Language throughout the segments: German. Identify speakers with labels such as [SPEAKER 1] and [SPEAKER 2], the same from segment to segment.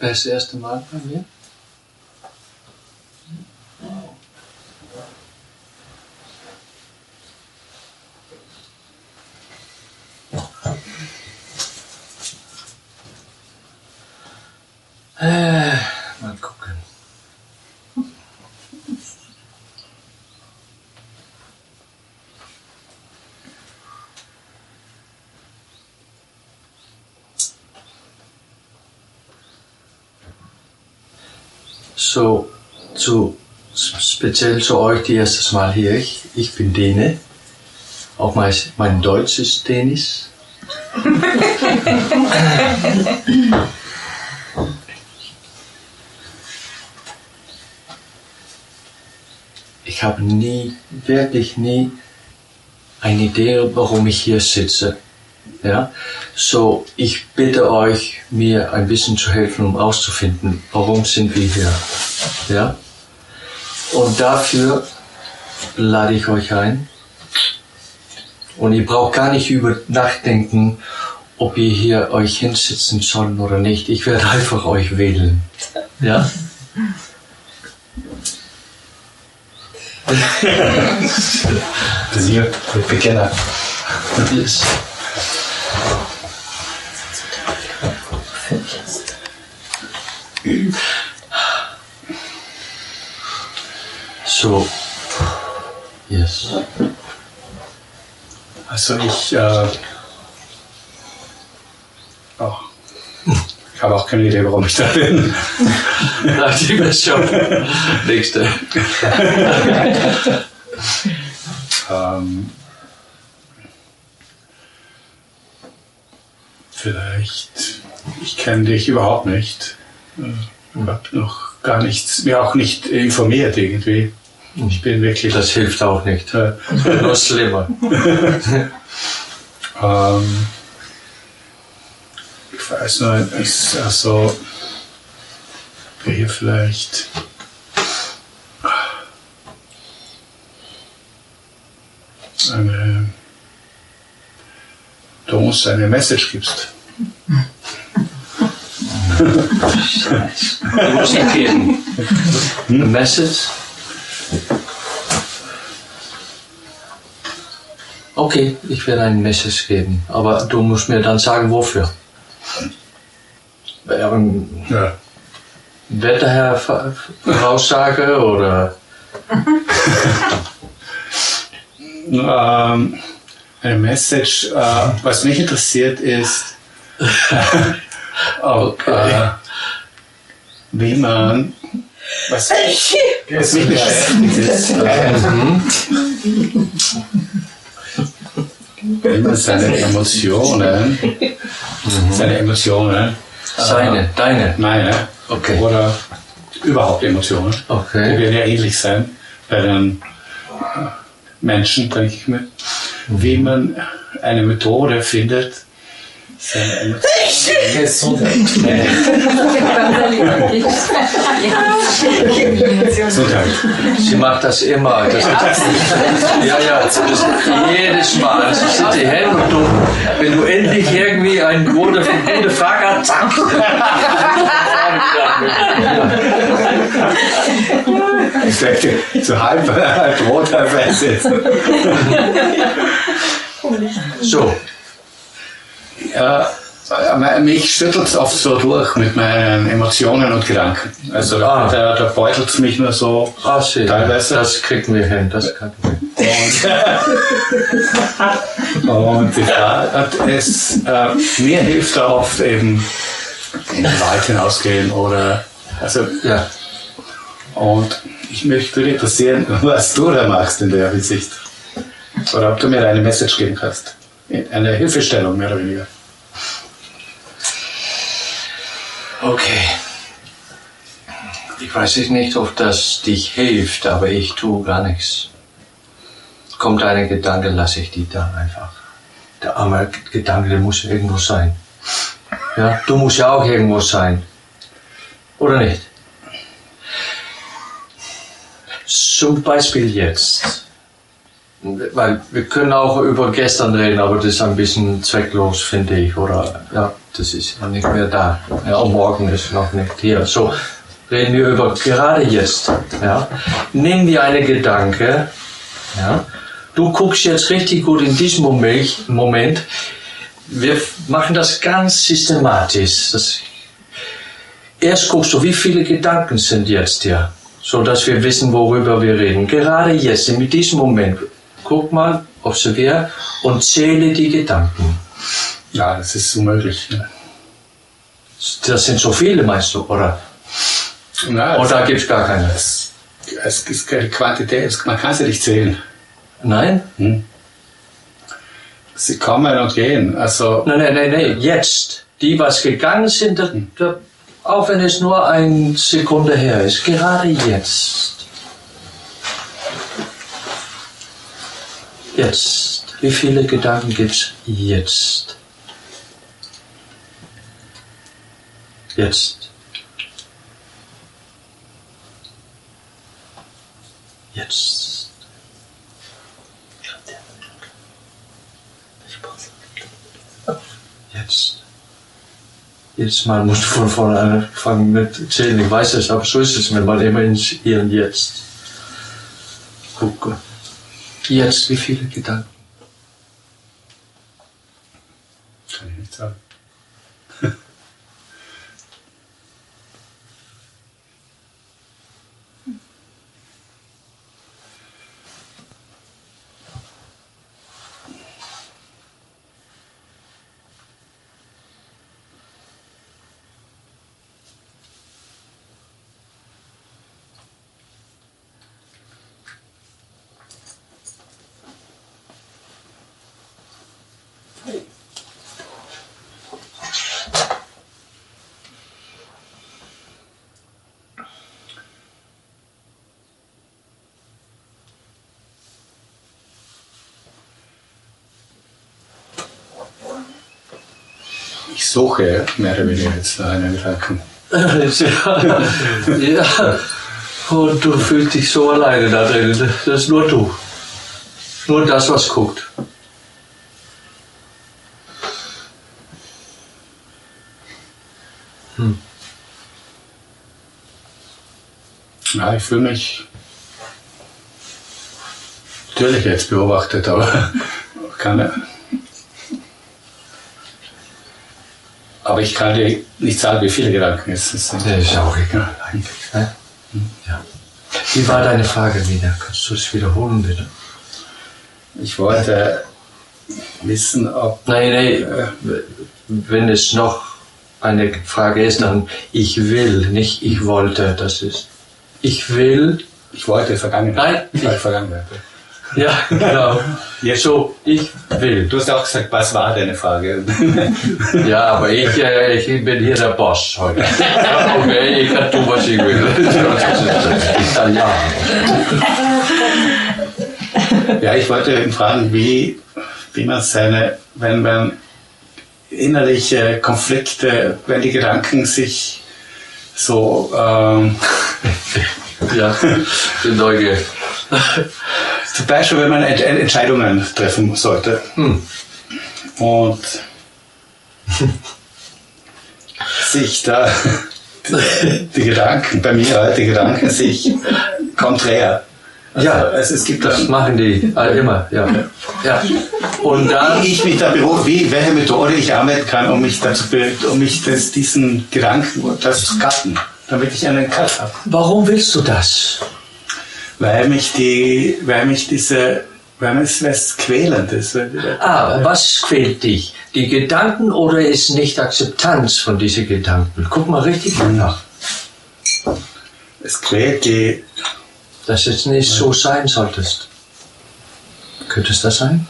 [SPEAKER 1] Das erste Mal bei mir. Mal gucken. So, speziell zu euch die erstes Mal hier. Ich bin Däne. Auch mein Deutsch ist dänisch. Ich habe wirklich nie eine Idee, warum ich hier sitze. Ja? So, ich bitte euch, mir ein bisschen zu helfen, um auszufinden, warum sind wir hier. Ja? Und dafür lade ich euch ein. Und ihr braucht gar nicht über nachdenken, ob ihr hier euch hinsitzen sollt oder nicht. Ich werde einfach euch wählen. Ja?
[SPEAKER 2] Wir beginnen.
[SPEAKER 1] Yes. So, yes.
[SPEAKER 2] Also ich habe auch keine Idee, warum ich da bin.
[SPEAKER 1] Nach die Version. Nächste.
[SPEAKER 2] Vielleicht, ich kenne dich überhaupt nicht. Ich habe noch gar nichts, mir auch nicht informiert irgendwie. Ich bin wirklich...
[SPEAKER 1] Das hilft auch nicht. Nur schlimmer.
[SPEAKER 2] Ich weiß nur, es ist also hier vielleicht du uns eine Message gibst.
[SPEAKER 1] Du musst ihn geben. Eine Message. Okay, ich werde eine Message geben, aber du musst mir dann sagen, wofür.
[SPEAKER 2] Ja.
[SPEAKER 1] Wettervoraussage oder?
[SPEAKER 2] Eine Message, was mich interessiert ist, wie man, was mich beschäftigt ist, wie man seine Emotionen,
[SPEAKER 1] deine,
[SPEAKER 2] meine,
[SPEAKER 1] okay.
[SPEAKER 2] oder überhaupt Emotionen,
[SPEAKER 1] Okay.
[SPEAKER 2] die werden ja ähnlich sein bei den Menschen, denke ich mir, wie man eine Methode findet, seine Emotionen.
[SPEAKER 1] Sie macht das immer. Das das jedes Mal. Sie sitzt hier hin und wenn du endlich irgendwie eine gute Frage hast, zack.
[SPEAKER 2] Ich denke, so halb rot, halb weiß jetzt.
[SPEAKER 1] So.
[SPEAKER 2] Ja, mich schüttelt es oft so durch mit meinen Emotionen und Gedanken. Also da beutelt es mich nur so teilweise.
[SPEAKER 1] Das kriegen wir hin, das kann ich.
[SPEAKER 2] Und mir hilft da oft eben in den Wald hinausgehen oder
[SPEAKER 1] ja.
[SPEAKER 2] Und ich würde interessieren, was du da machst in der Hinsicht. Oder ob du mir eine Message geben kannst. Eine Hilfestellung, mehr oder weniger.
[SPEAKER 1] Okay. Ich weiß nicht, ob das dich hilft, aber ich tue gar nichts. Kommt ein Gedanke, lasse ich die da einfach. Der arme Gedanke, der muss irgendwo sein. Ja, du musst ja auch irgendwo sein. Oder nicht? Zum Beispiel jetzt. Weil wir können auch über gestern reden, aber das ist ein bisschen zwecklos, finde ich. Oder, ja. das ist noch nicht mehr da. Ja, und morgen ist noch nicht hier. So, reden wir über gerade jetzt. Ja. Nimm dir einen Gedanke. Ja. Du guckst jetzt richtig gut in diesem Moment. Wir machen das ganz systematisch. Erst guckst du, wie viele Gedanken sind jetzt hier, so dass wir wissen, worüber wir reden. Gerade jetzt, in diesem Moment. Guck mal, observiere und zähle die Gedanken.
[SPEAKER 2] Ja, das ist unmöglich. Ja.
[SPEAKER 1] Das sind so viele, meinst du, oder?
[SPEAKER 2] Ja,
[SPEAKER 1] oder gibt es gar keine?
[SPEAKER 2] Es ist keine Quantität, man kann sie nicht zählen.
[SPEAKER 1] Nein?
[SPEAKER 2] Sie kommen und gehen. Also
[SPEAKER 1] Nein, jetzt. Die, was gegangen sind, auch wenn es nur eine Sekunde her ist, gerade jetzt. Jetzt. Wie viele Gedanken gibt es jetzt? Jetzt. Jetzt. Jetzt. Jedes Mal musst du von vorne anfangen mit zählen. Ich weiß es, aber so ist es, wenn man immer ins Hier und Jetzt gucke. Jetzt, wie viele Gedanken?
[SPEAKER 2] Kann ich nicht sagen. Ich suche mehr oder weniger jetzt einen Gedanken.
[SPEAKER 1] Ja, und du fühlst dich so alleine da drin. Das ist nur du. Nur das, was guckt.
[SPEAKER 2] Ja, ich fühle mich natürlich jetzt beobachtet, aber ich kann dir nicht sagen, wie viele Gedanken es sind.
[SPEAKER 1] Das ist auch egal eigentlich. Ne? Ja. Wie war deine Frage wieder? Kannst du es wiederholen, bitte?
[SPEAKER 2] Ich wollte wissen, ob...
[SPEAKER 1] Nein, wenn es noch eine Frage ist, dann ich will, nicht ich wollte. Das ist ich will.
[SPEAKER 2] Ich wollte Vergangenheit.
[SPEAKER 1] Nein,
[SPEAKER 2] Vergangenheit.
[SPEAKER 1] Ja, genau.
[SPEAKER 2] Jetzt.
[SPEAKER 1] So, ich will.
[SPEAKER 2] Du hast auch gesagt, was war deine Frage?
[SPEAKER 1] Ja, aber ich bin hier der Boss heute. Okay, ich kann tun, was ich will. Italiener.
[SPEAKER 2] Ja, ich wollte ihn fragen, wie man wenn man innerliche Konflikte, wenn die Gedanken sich so...
[SPEAKER 1] Ja, bin neugierig.
[SPEAKER 2] Zum Beispiel, wenn man Entscheidungen treffen sollte. Und sich da die Gedanken sich konträr. Also,
[SPEAKER 1] Ja,
[SPEAKER 2] es gibt
[SPEAKER 1] das machen die immer. Ja. Und dann
[SPEAKER 2] ich mich da berufe, welche Methode ich anwenden kann, um mich diesen Gedanken zu cutten, damit ich einen Cut habe.
[SPEAKER 1] Warum willst du das?
[SPEAKER 2] Weil es quälend ist.
[SPEAKER 1] Was quält dich? Die Gedanken oder ist nicht Akzeptanz von diesen Gedanken? Guck mal richtig nach.
[SPEAKER 2] Es quält die...
[SPEAKER 1] Dass es nicht so sein solltest. Könnte es das sein?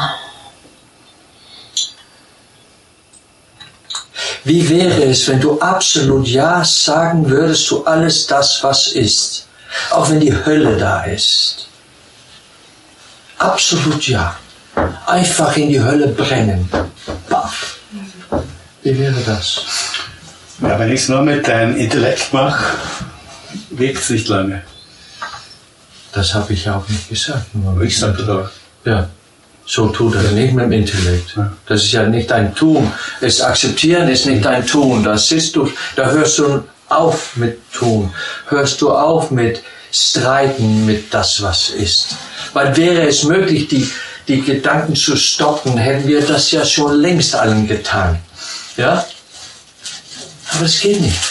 [SPEAKER 1] Wie wäre es, wenn du absolut Ja sagen würdest zu alles das, was ist? Auch wenn die Hölle da ist. Absolut Ja. Einfach in die Hölle brennen. Baff. Wie wäre das?
[SPEAKER 2] Ja, wenn ich es nur mit deinem Intellekt mache, wirkt es nicht lange.
[SPEAKER 1] Das habe ich ja auch nicht gesagt.
[SPEAKER 2] Ich sage doch.
[SPEAKER 1] Ja. So tu das nicht mit dem Intellekt. Das ist ja nicht dein Tun. Es akzeptieren ist nicht dein Tun. Da sitzt du, da hörst du auf mit Tun. Hörst du auf mit Streiten mit das, was ist. Weil wäre es möglich, die Gedanken zu stoppen, hätten wir das ja schon längst allen getan. Ja? Aber es geht nicht.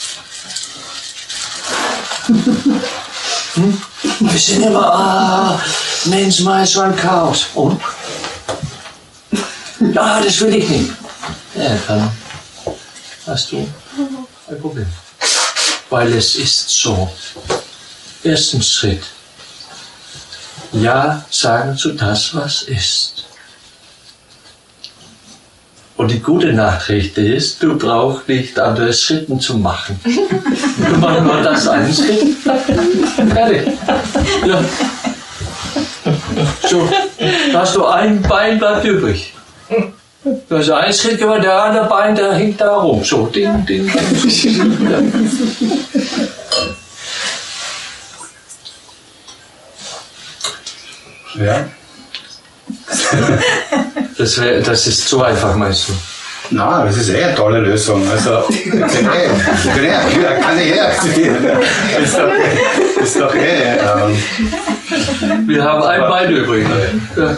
[SPEAKER 1] Wir sind immer, Mensch, mal so ein Chaos. Und? Ja, das will ich nicht. Ja, dann hast du ein Problem. Weil es ist so. Ersten Schritt. Ja sagen zu das, was ist. Und die gute Nachricht ist, du brauchst nicht andere Schritte zu machen. Du machst nur das einen Schritt. Fertig. Ja. So, da hast du ein Bein bleibt übrig. Du hast einen Schritt gemacht, der andere Bein, der hängt da rum. So, ding, ding, ding. Ja.
[SPEAKER 2] Ja.
[SPEAKER 1] Das ist zu einfach, meinst du?
[SPEAKER 2] Nein, das ist eine tolle Lösung. Also, kann ich aktivieren. Ist doch
[SPEAKER 1] Wir haben ein Bein übrig. Ja.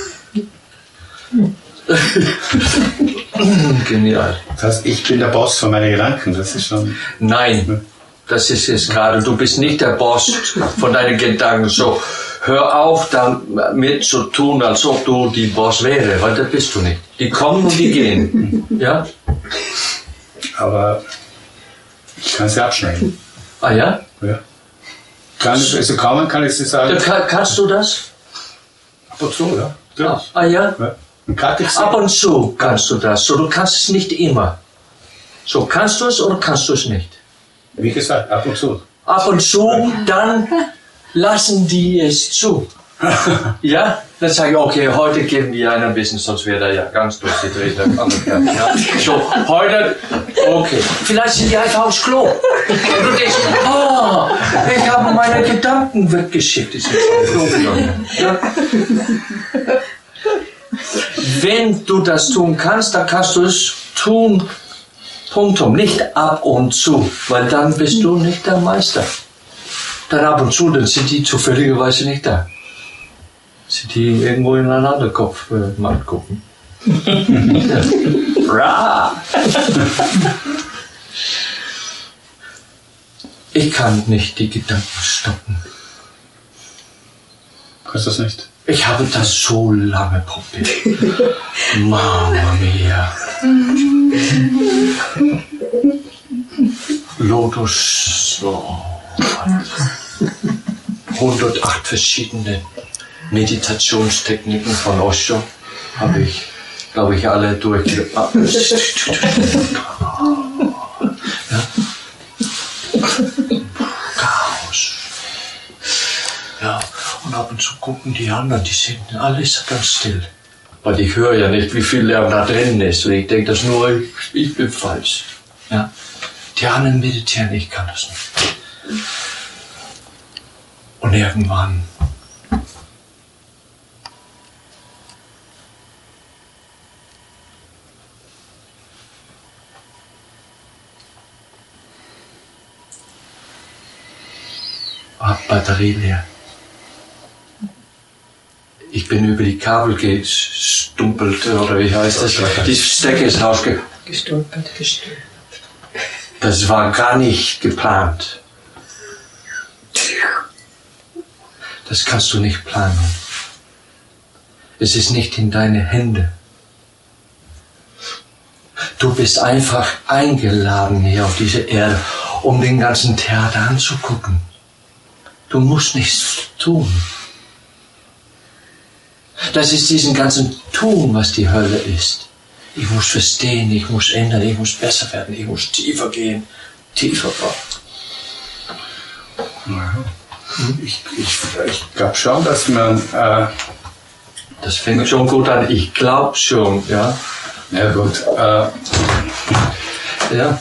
[SPEAKER 1] Genial.
[SPEAKER 2] Das heißt, ich bin der Boss von meinen Gedanken. Das ist schon.
[SPEAKER 1] Nein, das ist es gerade. Du bist nicht der Boss von deinen Gedanken. So, hör auf damit zu tun, als ob du die Boss wäre, weil das bist du nicht. Die kommen und die gehen. Ja?
[SPEAKER 2] Aber ich kann sie abschneiden.
[SPEAKER 1] Ah ja?
[SPEAKER 2] Ja. Also kaum kann ich sie sagen.
[SPEAKER 1] Kannst du das?
[SPEAKER 2] Ab und zu, ja. Ja.
[SPEAKER 1] Ah ja?
[SPEAKER 2] Ja. Und kann ich
[SPEAKER 1] Ab und zu kannst du das. So, du kannst es nicht immer. So, kannst du es oder kannst du es nicht?
[SPEAKER 2] Wie gesagt, ab und zu.
[SPEAKER 1] Ab und zu, dann lassen die es zu. Ja? Dann sage ich, okay, heute geben wir einen bisschen, sonst wäre er ja ganz durchgedreht. Ja. So, heute, okay. Vielleicht sind die einfach aufs Klo. Und du denkst, ich habe meine Gedanken weggeschickt. Die sind aufs Klo gegangen. Ja? Wenn du das tun kannst, dann kannst du es tun. Punktum. Nicht ab und zu, weil dann bist du nicht der Meister. Dann ab und zu, dann sind die zufälligerweise nicht da. Sind die irgendwo in einen anderen Kopf mal gucken. Ich kann nicht die Gedanken stoppen.
[SPEAKER 2] Kannst du das nicht?
[SPEAKER 1] Ich habe das so lange probiert. Mamma mia. Lotus, so. 108 verschiedene Meditationstechniken von Osho habe ich, glaube ich, alle durchgebracht. Ja. Chaos. Ja, und ab und zu gucken die anderen, die sind alles ganz still. Weil ich höre ja nicht, wie viel Lärm da drin ist. Und ich denke das nur, ich bin falsch. Ja. Die anderen meditieren, ich kann das nicht. Und irgendwann war Batterie leer. Ich bin über die Kabel gestumpelt, oder wie heißt das? Die Stecker ist
[SPEAKER 3] Gestolpert.
[SPEAKER 1] Das war gar nicht geplant. Das kannst du nicht planen. Es ist nicht in deine Hände. Du bist einfach eingeladen hier auf diese Erde, um den ganzen Theater anzugucken. Du musst nichts tun. Das ist diesen ganzen Tun, was die Hölle ist. Ich muss verstehen, ich muss ändern, ich muss besser werden, ich muss tiefer gehen, tiefer.
[SPEAKER 2] Ich glaube schon, dass man...
[SPEAKER 1] das fängt schon gut an, ich glaube schon, ja.
[SPEAKER 2] Ja gut.
[SPEAKER 1] Ja.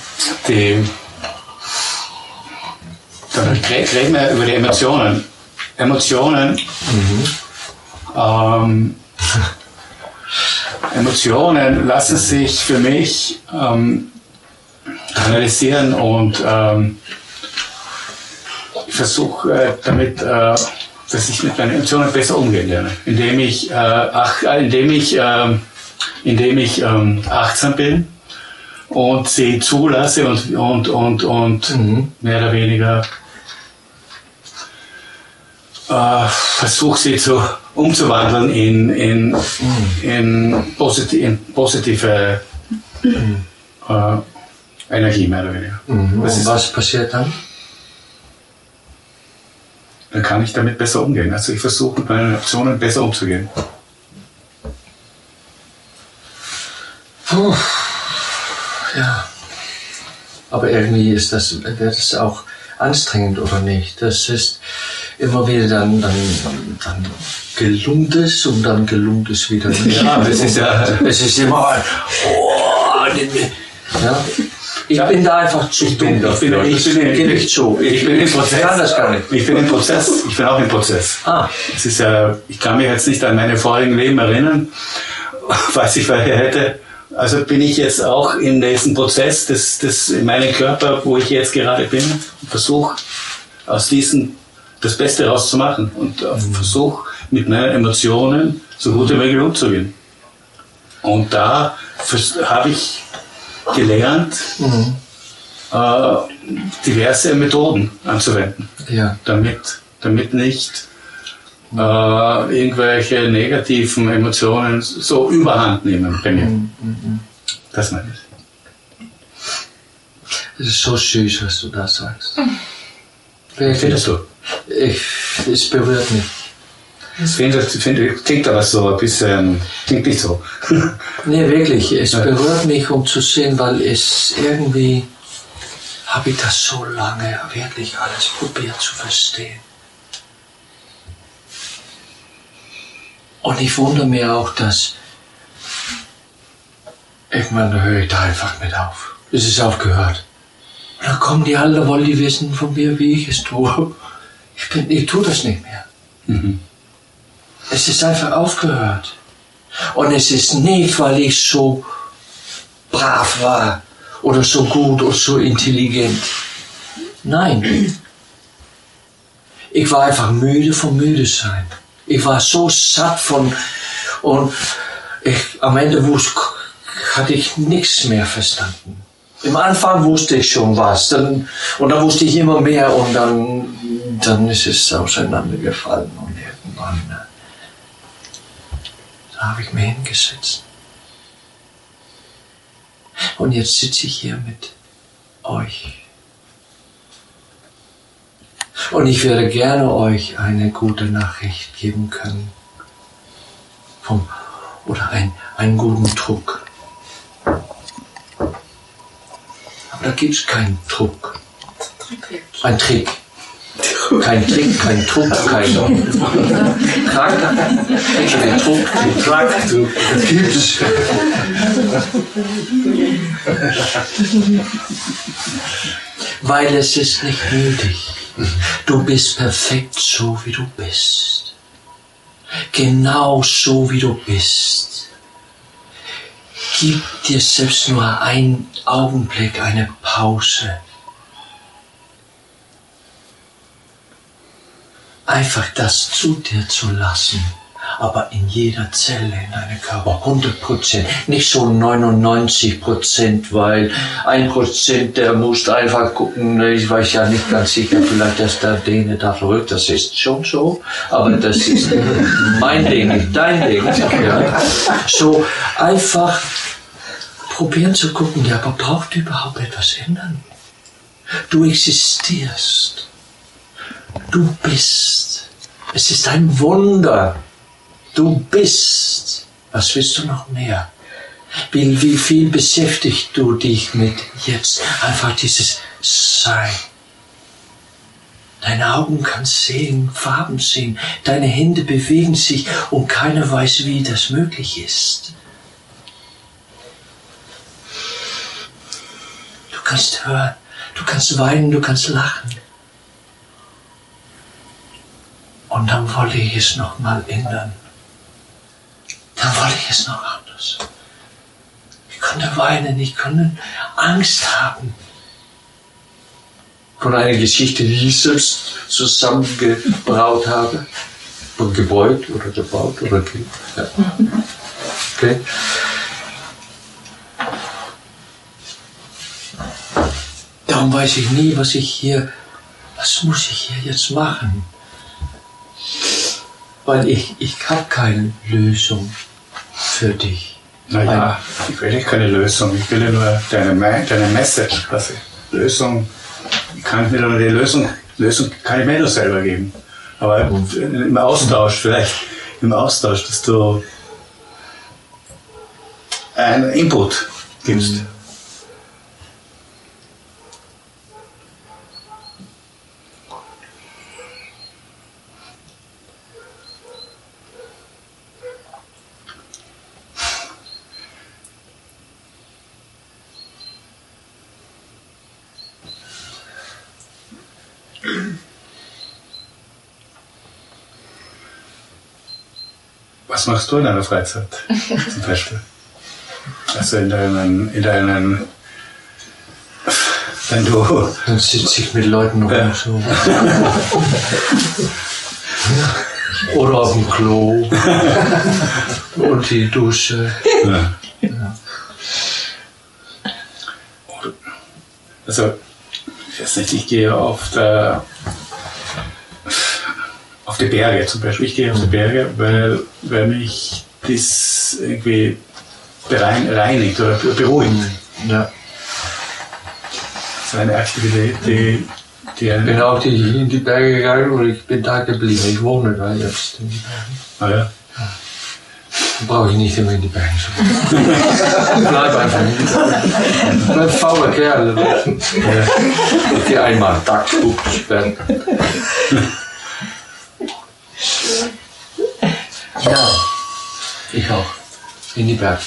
[SPEAKER 2] Dann reden wir über die Emotionen. Emotionen Emotionen lassen sich für mich analysieren und ich versuche damit, dass ich mit meinen Emotionen besser umgehen lerne, indem ich achtsam bin und sie zulasse und mehr oder weniger versuche sie umzuwandeln in positive Energie, mehr oder weniger.
[SPEAKER 1] Und was passiert dann?
[SPEAKER 2] Dann kann ich damit besser umgehen. Also ich versuche mit meinen Emotionen besser umzugehen.
[SPEAKER 1] Puh. Ja. Aber irgendwie wird es auch anstrengend, oder nicht? Das ist immer wieder dann gelungt es und dann gelungt es wieder nicht.
[SPEAKER 2] Ja, es ist
[SPEAKER 1] immer ja. Ich bin da einfach zu dumm dafür. Ich bin nicht so. Ich bin im Prozess. Ich kann das gar nicht.
[SPEAKER 2] Ich bin im Prozess. Ich bin auch im Prozess. Es ist ich kann mich jetzt nicht an meine vorigen Leben erinnern, was ich vorher hätte. Also bin ich jetzt auch in diesem Prozess in meinem Körper, wo ich jetzt gerade bin, und versuche aus diesem das Beste rauszumachen und versuche mit meinen Emotionen so gut wie möglich umzugehen. Und da habe ich gelernt, diverse Methoden anzuwenden, damit nicht irgendwelche negativen Emotionen so überhand nehmen bei mir. Das meine ich.
[SPEAKER 1] Es ist so süß, was du da sagst.
[SPEAKER 2] Findest du?
[SPEAKER 1] Es berührt mich.
[SPEAKER 2] Ich finde, klingt aber so ein bisschen, klingt nicht so.
[SPEAKER 1] Nee, wirklich, es berührt mich, um zu sehen, weil es irgendwie, habe ich das so lange wirklich alles probiert zu verstehen. Und ich wundere mir auch, dass, irgendwann höre ich da einfach mit auf. Es ist aufgehört. Und dann kommen die alle, wollen die wissen von mir, wie ich es tue. Ich tue das nicht mehr. Es ist einfach aufgehört. Und es ist nicht, weil ich so brav war oder so gut oder so intelligent. Nein. Ich war einfach müde vom Müdesein. Ich war so satt und am Ende hatte ich nichts mehr verstanden. Im Anfang wusste ich schon was, und dann wusste ich immer mehr und dann ist es auseinandergefallen und irgendwann da habe ich mir hingesetzt. Und jetzt sitze ich hier mit euch. Und ich würde gerne euch eine gute Nachricht geben können. Oder einen guten Druck. Aber da gibt es keinen Druck. Ein Trick. Kein Trick, kein Druck, kein Druck, das gibt es. Weil es ist nicht nötig. Du bist perfekt so, wie du bist. Genau so, wie du bist. Gib dir selbst nur einen Augenblick, eine Pause. Einfach das zu dir zu lassen, aber in jeder Zelle in deinem Körper, 100%, nicht so 99%, weil 1%, der muss einfach gucken, ich weiß ja nicht ganz sicher, vielleicht ist der Däne da verrückt, das ist schon so, aber das ist mein Ding, nicht dein Ding. Ja. So einfach probieren zu gucken, ja, aber braucht überhaupt etwas ändern? Du existierst. Du bist. Es ist ein Wunder. Du bist. Was willst du noch mehr? Wie viel beschäftigst du dich mit jetzt? Einfach dieses Sein. Deine Augen können sehen, Farben sehen. Deine Hände bewegen sich und keiner weiß, wie das möglich ist. Du kannst hören, du kannst weinen, du kannst lachen. Und dann wollte ich es nochmal ändern. Dann wollte ich es noch anders. etwas. Ich konnte weinen, ich konnte Angst haben. Von einer Geschichte, die ich selbst zusammengebaut habe. Oder gebaut oder ja. Okay. Darum weiß ich nie, was muss ich hier jetzt machen? Weil ich habe keine Lösung für dich.
[SPEAKER 2] Naja, ich will keine Lösung, ich will nur deine Message quasi. Lösung, kann ich mir dann die Lösung kann ich mir nur selber geben. Aber im Austausch, dass du einen Input gibst. Was machst du in deiner Freizeit zum Beispiel? Also wenn du...
[SPEAKER 1] Dann sitze ich mit Leuten rum, so. Oder auf dem Klo. Und die Dusche.
[SPEAKER 2] Ja. Ja. Also, ich weiß nicht, ich gehe auf die Berge zum Beispiel. Ich gehe auf die Berge, weil mich das irgendwie reinigt oder beruhigt.
[SPEAKER 1] Ja.
[SPEAKER 2] Das ist eine Aktivität, die
[SPEAKER 1] ich bin auch in die Berge gegangen und ich bin da geblieben. Ich wohne da jetzt in die Bergen.
[SPEAKER 2] Ah ja?
[SPEAKER 1] Dann brauche ich nicht immer in die Berge zu wohnen. Bleib einfach in die Berge. Bleib fauler Kerl. Ich gehe einmal am Tag sperren. Ja, ich auch. In die Berge.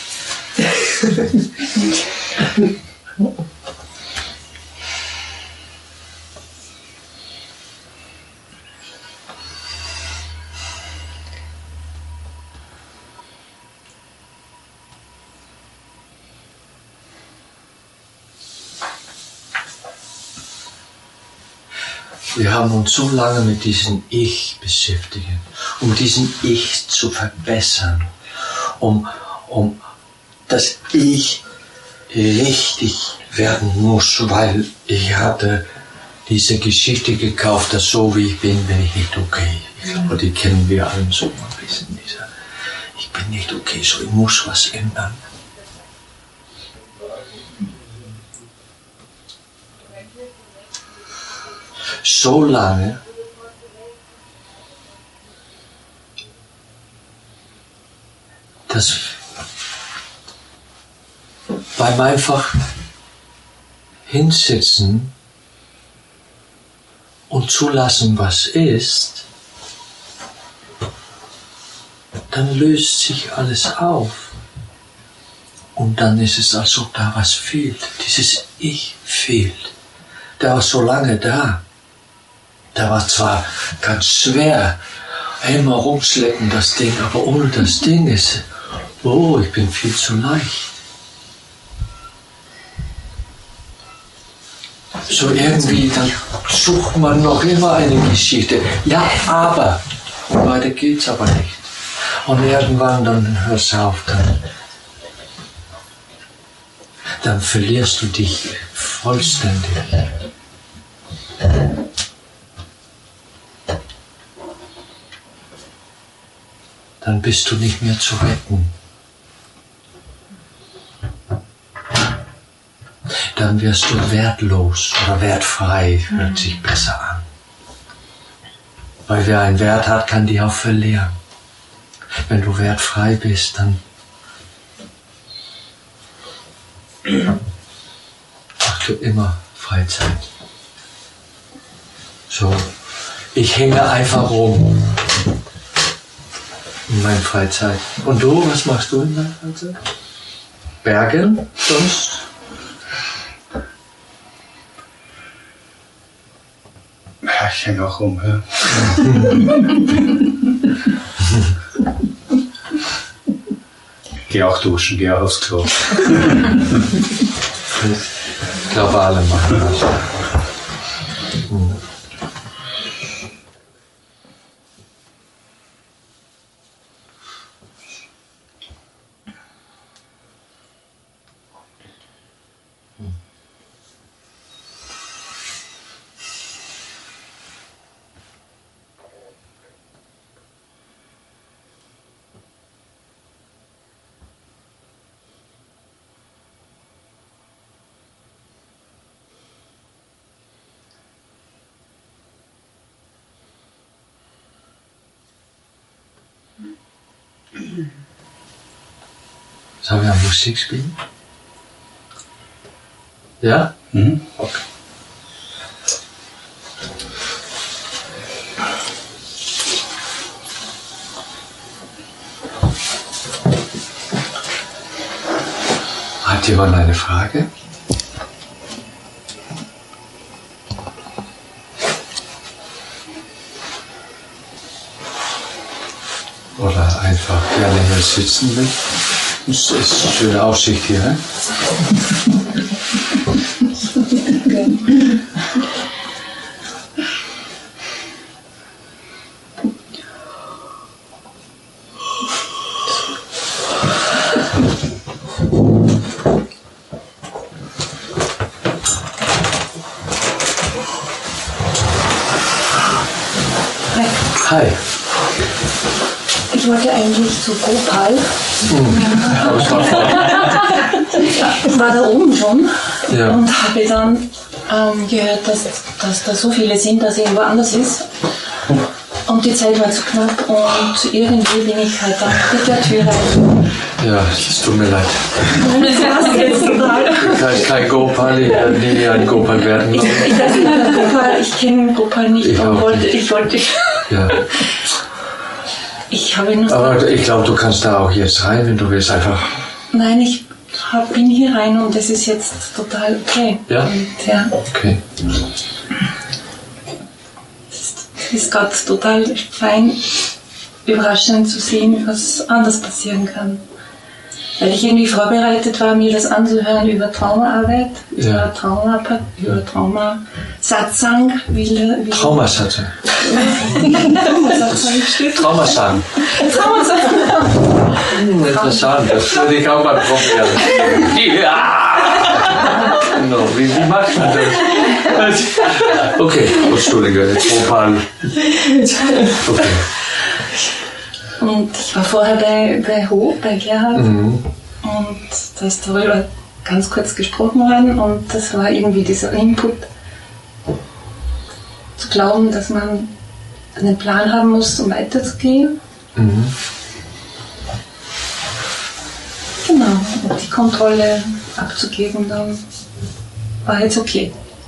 [SPEAKER 1] Wir haben uns so lange mit diesem Ich beschäftigt, um diesen Ich zu verbessern, um dass ich richtig werden muss, weil ich hatte diese Geschichte gekauft, dass so wie ich bin ich nicht okay. Ich glaube, die kennen wir alle so ein bisschen. Ich bin nicht okay, so ich muss was ändern. So lange, dass beim einfach hinsitzen und zulassen, was ist, dann löst sich alles auf. Und dann ist es, als ob da was fehlt. Dieses Ich fehlt. Der war so lange da. Der war zwar ganz schwer, immer rumschleppen das Ding, aber ohne das Ding ist, ich bin viel zu leicht. So irgendwie, dann sucht man noch immer eine Geschichte. Ja, aber, weiter geht's aber nicht. Und irgendwann, dann hörst du auf, dann verlierst du dich vollständig. Dann bist du nicht mehr zu retten. Dann wirst du wertlos oder wertfrei, hört sich besser an. Weil wer einen Wert hat, kann die auch verlieren. Wenn du wertfrei bist, dann hast du immer Freizeit. So, ich hänge einfach rum in meiner Freizeit. Und du, was machst du in deiner Freizeit? Bergen sonst?
[SPEAKER 2] Ja, ich hänge auch rum. Ja. Geh auch duschen, geh auch aufs Klo.
[SPEAKER 1] Ich glaube, alle machen das. Sollen wir Musik spielen? Ja?
[SPEAKER 2] Mhm.
[SPEAKER 1] Okay. Hat jemand eine Frage? Oder einfach gerne hier sitzen will? Es ist eine schöne Aussicht hier, ne? Hi.
[SPEAKER 3] Ich wollte eigentlich zu Gopal. Ich war da oben schon und habe dann gehört, dass da so viele sind, dass irgendwo anders ist. Und die Zeit war zu knapp und irgendwie bin ich halt dann mit der Tür rein.
[SPEAKER 1] Ja, es tut mir leid.
[SPEAKER 3] Das war's jetzt total.
[SPEAKER 1] Ich heiße kein Gopal, ich werde nie ein Gopal werden.
[SPEAKER 3] Ich kenne Gopal nicht
[SPEAKER 1] Ich
[SPEAKER 3] und
[SPEAKER 1] auch
[SPEAKER 3] wollte.
[SPEAKER 1] Ja.
[SPEAKER 3] Ich habe noch.
[SPEAKER 1] Aber ich glaube, du kannst da auch jetzt rein, wenn du willst, einfach.
[SPEAKER 3] Nein, ich bin hier rein und es ist jetzt total okay.
[SPEAKER 1] Ja?
[SPEAKER 3] Und, ja.
[SPEAKER 1] Okay.
[SPEAKER 3] Es ist gerade total fein, überraschend zu sehen, was anders passieren kann. Weil ich irgendwie vorbereitet war, mir das anzuhören über Traumaarbeit, über Traumasatzang.
[SPEAKER 1] Traumasatzang. Traumasatzang. Interessant, das würde ich auch mal probieren. Ja! Genau, wie macht man das? Okay, Entschuldige, jetzt Gopal. Okay.
[SPEAKER 3] Und ich war vorher bei Hof, bei Gerhard, und da ist darüber ganz kurz gesprochen worden und das war irgendwie dieser Input, zu glauben, dass man einen Plan haben muss, um weiterzugehen. Genau, und die Kontrolle abzugeben, dann war jetzt okay.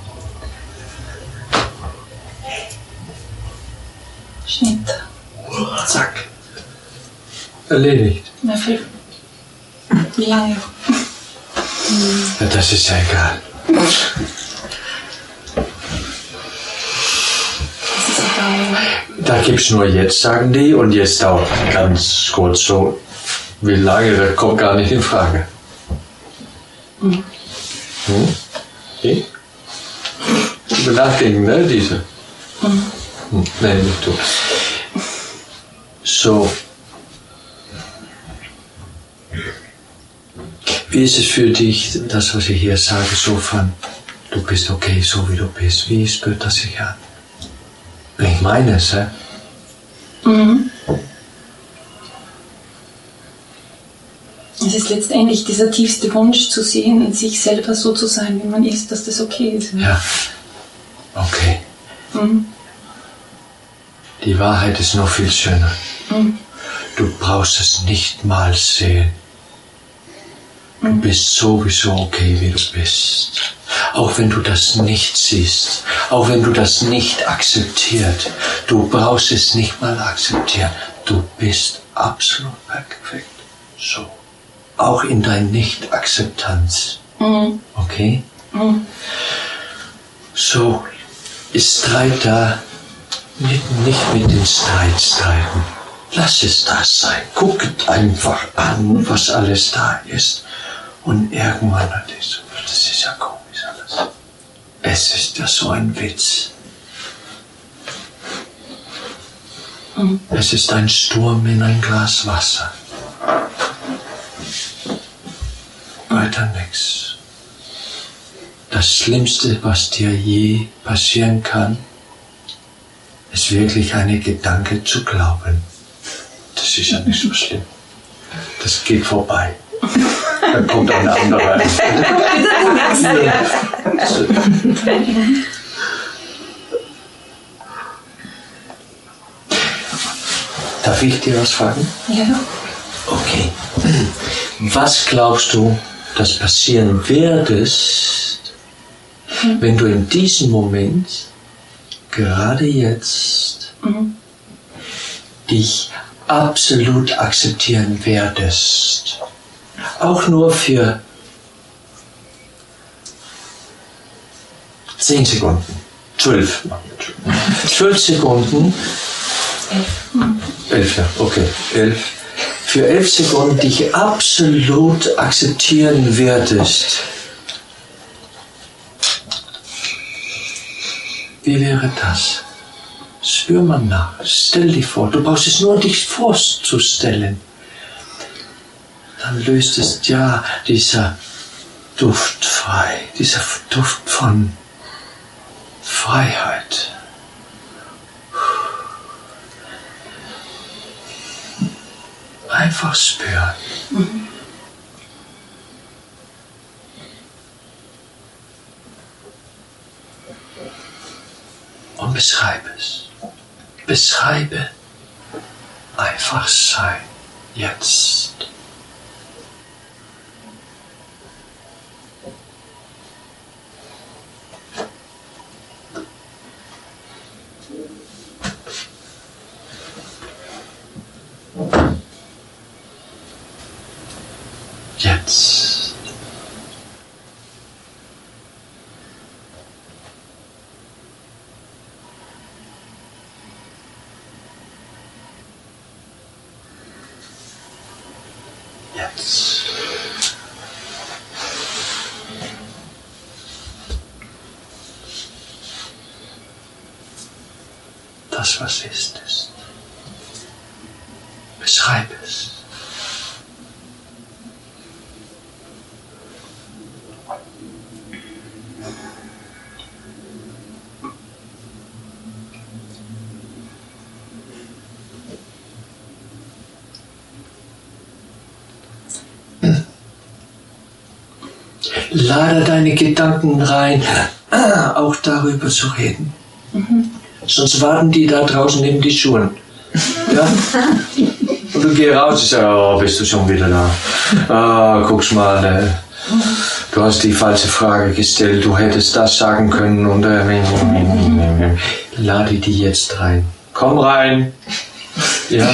[SPEAKER 3] Schnitt.
[SPEAKER 1] Zack. Erledigt.
[SPEAKER 3] Na, wie lange?
[SPEAKER 1] Ja, das ist ja egal.
[SPEAKER 3] Das ist egal.
[SPEAKER 1] Da gibt's nur jetzt, sagen die, und jetzt dauert ganz kurz so. Wie lange, das kommt gar nicht in Frage. Okay. Über nachdenken, ne, diese? Nein, nicht du. So. Wie ist es für dich, das, was ich hier sage, so von, du bist okay, so wie du bist? Wie spürt das sich an? Ich meine es, hä?
[SPEAKER 3] Es ist letztendlich dieser tiefste Wunsch zu sehen, in sich selber so zu sein, wie man ist, dass das okay ist.
[SPEAKER 1] Ja. Okay. Die Wahrheit ist noch viel schöner. Du brauchst es nicht mal sehen. Du bist sowieso okay, wie du bist. Auch wenn du das nicht siehst, auch wenn du das nicht akzeptierst, du brauchst es nicht mal akzeptieren. Du bist absolut perfekt. So. Auch in deiner Nicht-Akzeptanz. Okay? So, ist Streit da, nicht mit dem Streit streiten. Lass es da sein. Guckt einfach an, was alles da ist. Und irgendwann hat es so, das ist ja komisch alles. Es ist ja so ein Witz. Es ist ein Sturm in ein Glas Wasser. Weiter nichts. Das Schlimmste, was dir je passieren kann, ist wirklich einen Gedanke zu glauben. Das ist ja nicht so schlimm. Das geht vorbei. Dann kommt ein anderer. Darf ich dir was fragen?
[SPEAKER 3] Ja.
[SPEAKER 1] Okay. Was glaubst du, dass passieren wird, wenn du in diesem Moment, gerade jetzt, dich absolut akzeptieren werdest? Auch nur für 10 Sekunden. 12. 12 Sekunden. 11, ja, okay. 11. Für 11 Sekunden dich absolut akzeptieren werdest. Wie wäre das? Spür mal nach. Stell dich vor. Du brauchst es nur dich vorzustellen. Dann löst es ja dieser Duft frei. Dieser Duft von Freiheit. Einfach spüren. Und beschreibe es. Beschreibe einfach sein. Jetzt. Jetzt. Jetzt. Das, was ist. Beschreib es. Lade deine Gedanken rein, auch darüber zu reden. Sonst warten die da draußen neben die Schuhe. Ja? Und du gehst raus und sagst, oh, bist du schon wieder da? Guck's mal, du hast die falsche Frage gestellt, du hättest das sagen können. Und lade die jetzt rein. Komm rein. Ja.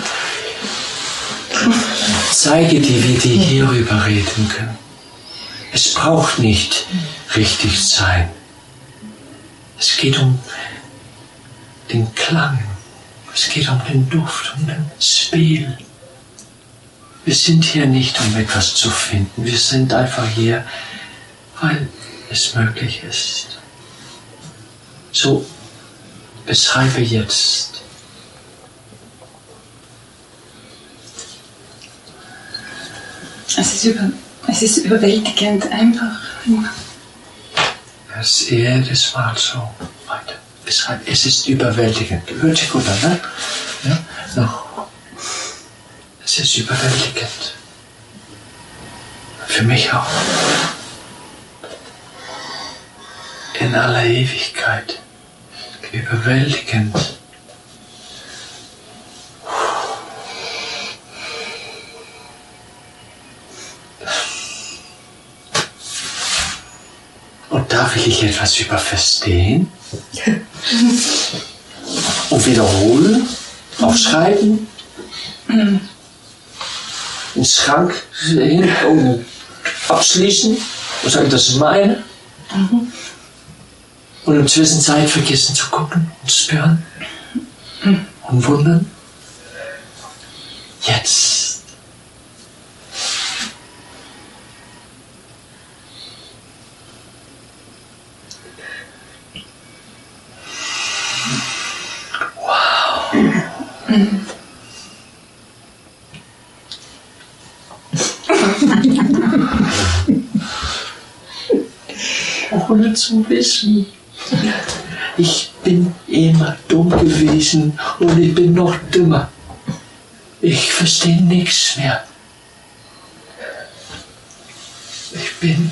[SPEAKER 1] Zeige dir, wie die hierüber reden können. Es braucht nicht richtig sein. Es geht um den Klang. Es geht um den Duft, um den Spiel. Wir sind hier nicht, um etwas zu finden. Wir sind einfach hier, weil es möglich ist. So, beschreibe jetzt.
[SPEAKER 3] Es ist überwältigend einfach.
[SPEAKER 1] Es ist jedes Mal so. Weiter. Beschreib. Es ist überwältigend. Hört sich gut an, ne? Ja? Noch. Es ist überwältigend. Für mich auch. In aller Ewigkeit. Überwältigend. Und darf ich etwas über verstehen? Und wiederholen? Aufschreiben? In den Schrank hin und abschließen? Und sagen, das ist meine? Und in der Zwischenzeit vergessen zu gucken und spüren? Und wundern? Jetzt. Wow. Ohne zu wissen. Ich bin immer dumm gewesen und ich bin noch dümmer. Ich verstehe nichts mehr. Ich bin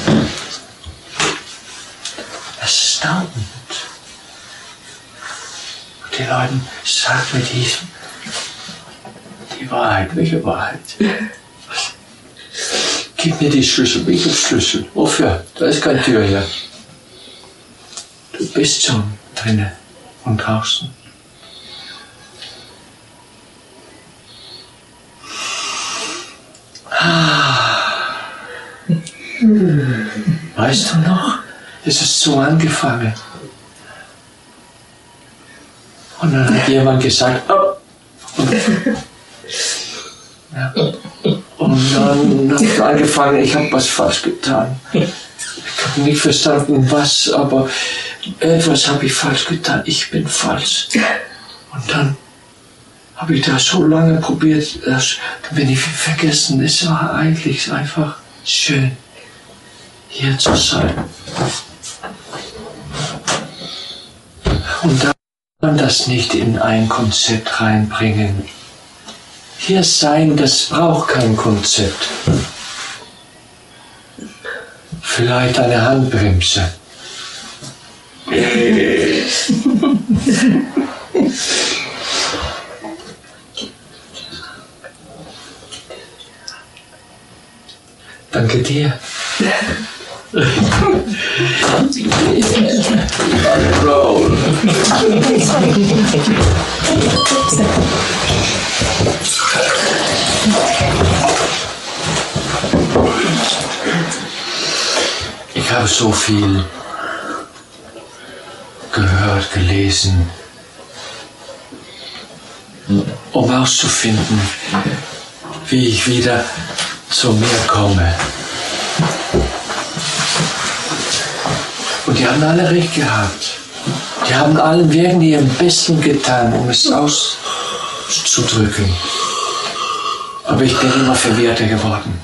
[SPEAKER 1] erstaunt. Und die Leute sagen mir die Wahrheit. Welche Wahrheit? Gib mir die Schlüssel. Welche Schlüssel? Wofür? Da ist keine Tür hier. Du bist schon drinnen und draußen. Weißt du noch? Es ist so angefangen. Und dann hat jemand gesagt, oh. Ja. Und dann habe ich angefangen, ich habe was falsch getan. Ich habe nicht verstanden, was, aber etwas habe ich falsch getan. Ich bin falsch. Und dann habe ich das so lange probiert, dann bin ich vergessen. Es war eigentlich einfach schön, hier zu sein. Und dann das nicht in ein Konzept reinbringen. Hier sein, das braucht kein Konzept. Vielleicht eine Handbremse. Danke dir. Ich habe so viel gehört, gelesen, um herauszufinden, wie ich wieder zu mir komme. Und die haben alle recht gehabt. Die haben allen wirklich ihrem Besten getan, um es auszudrücken. Aber ich bin immer verwirrter geworden.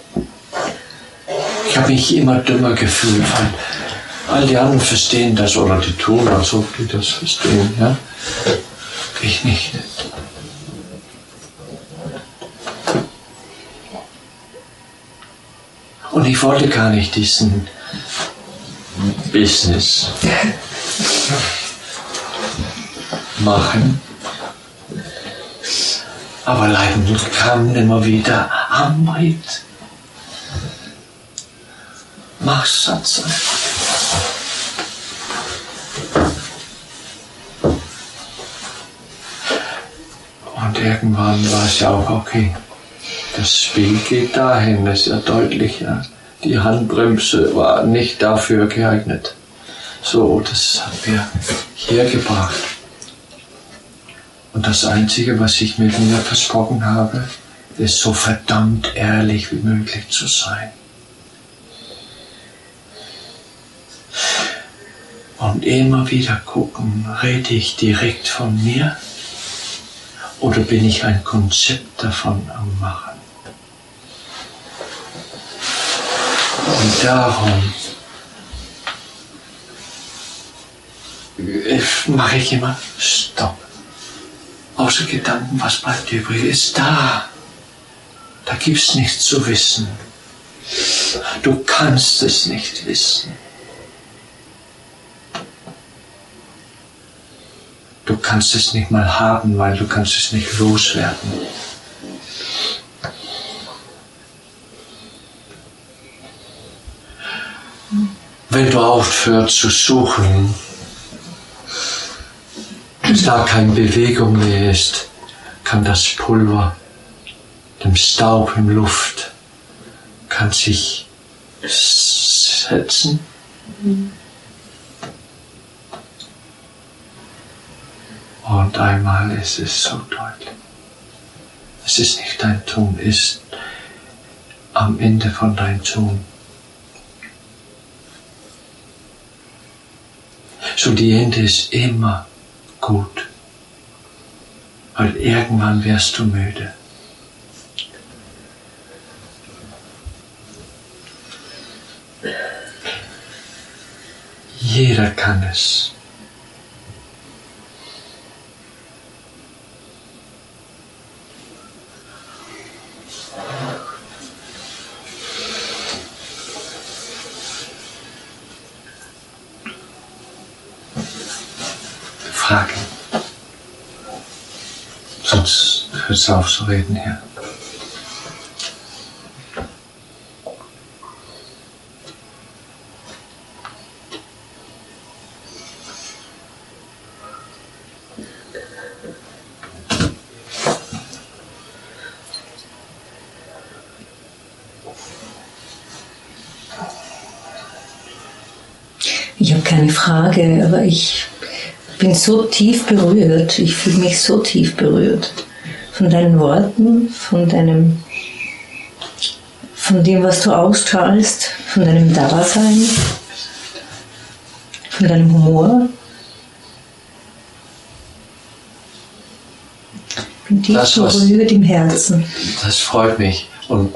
[SPEAKER 1] Ich habe mich immer dümmer gefühlt, weil all die anderen verstehen das oder die tun, als ob die das verstehen. Ja? Ich nicht. Und ich wollte gar nicht diesen Business machen. Aber Leiden kamen immer wieder. Amrit, mach Satz. Und irgendwann war es ja auch okay. Das Spiel geht dahin, das ist ja deutlich. Ja. Die Handbremse war nicht dafür geeignet. So, das hat mir hier gebracht. Und das Einzige, was ich mit mir versprochen habe, ist so verdammt ehrlich wie möglich zu sein. Und immer wieder gucken, rede ich direkt von mir oder bin ich ein Konzept davon am Machen? Und darum mache ich immer Stopp. Außer Gedanken, was bleibt übrig, ist da. Da gibt es nichts zu wissen. Du kannst es nicht wissen. Du kannst es nicht mal haben, weil du kannst es nicht loswerden. Wenn du aufhörst zu suchen, da keine Bewegung mehr ist, kann das Pulver, dem Staub in Luft, kann sich setzen. Und einmal ist es so deutlich. Es ist nicht dein Tun, es ist am Ende von deinem Tun. So die Ende ist immer gut, weil irgendwann wirst du müde. Jeder kann es. Fragen. Sonst hört es auf zu reden hier.
[SPEAKER 3] Ich habe keine Frage, aber ich bin so tief berührt, ich fühle mich so tief berührt von deinen Worten, von dem, was du ausstrahlst, von deinem Dasein, von deinem Humor. Ich bin tief berührt im Herzen.
[SPEAKER 1] Das freut mich. Und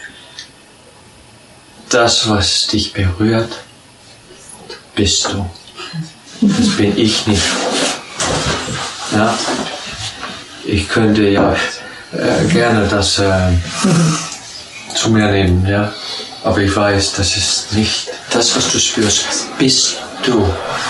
[SPEAKER 1] das, was dich berührt, bist du. Das bin ich nicht. Ja? Ich könnte ja gerne das zu mir nehmen, ja? Aber ich weiß, das ist nicht das, was du spürst. Bist du.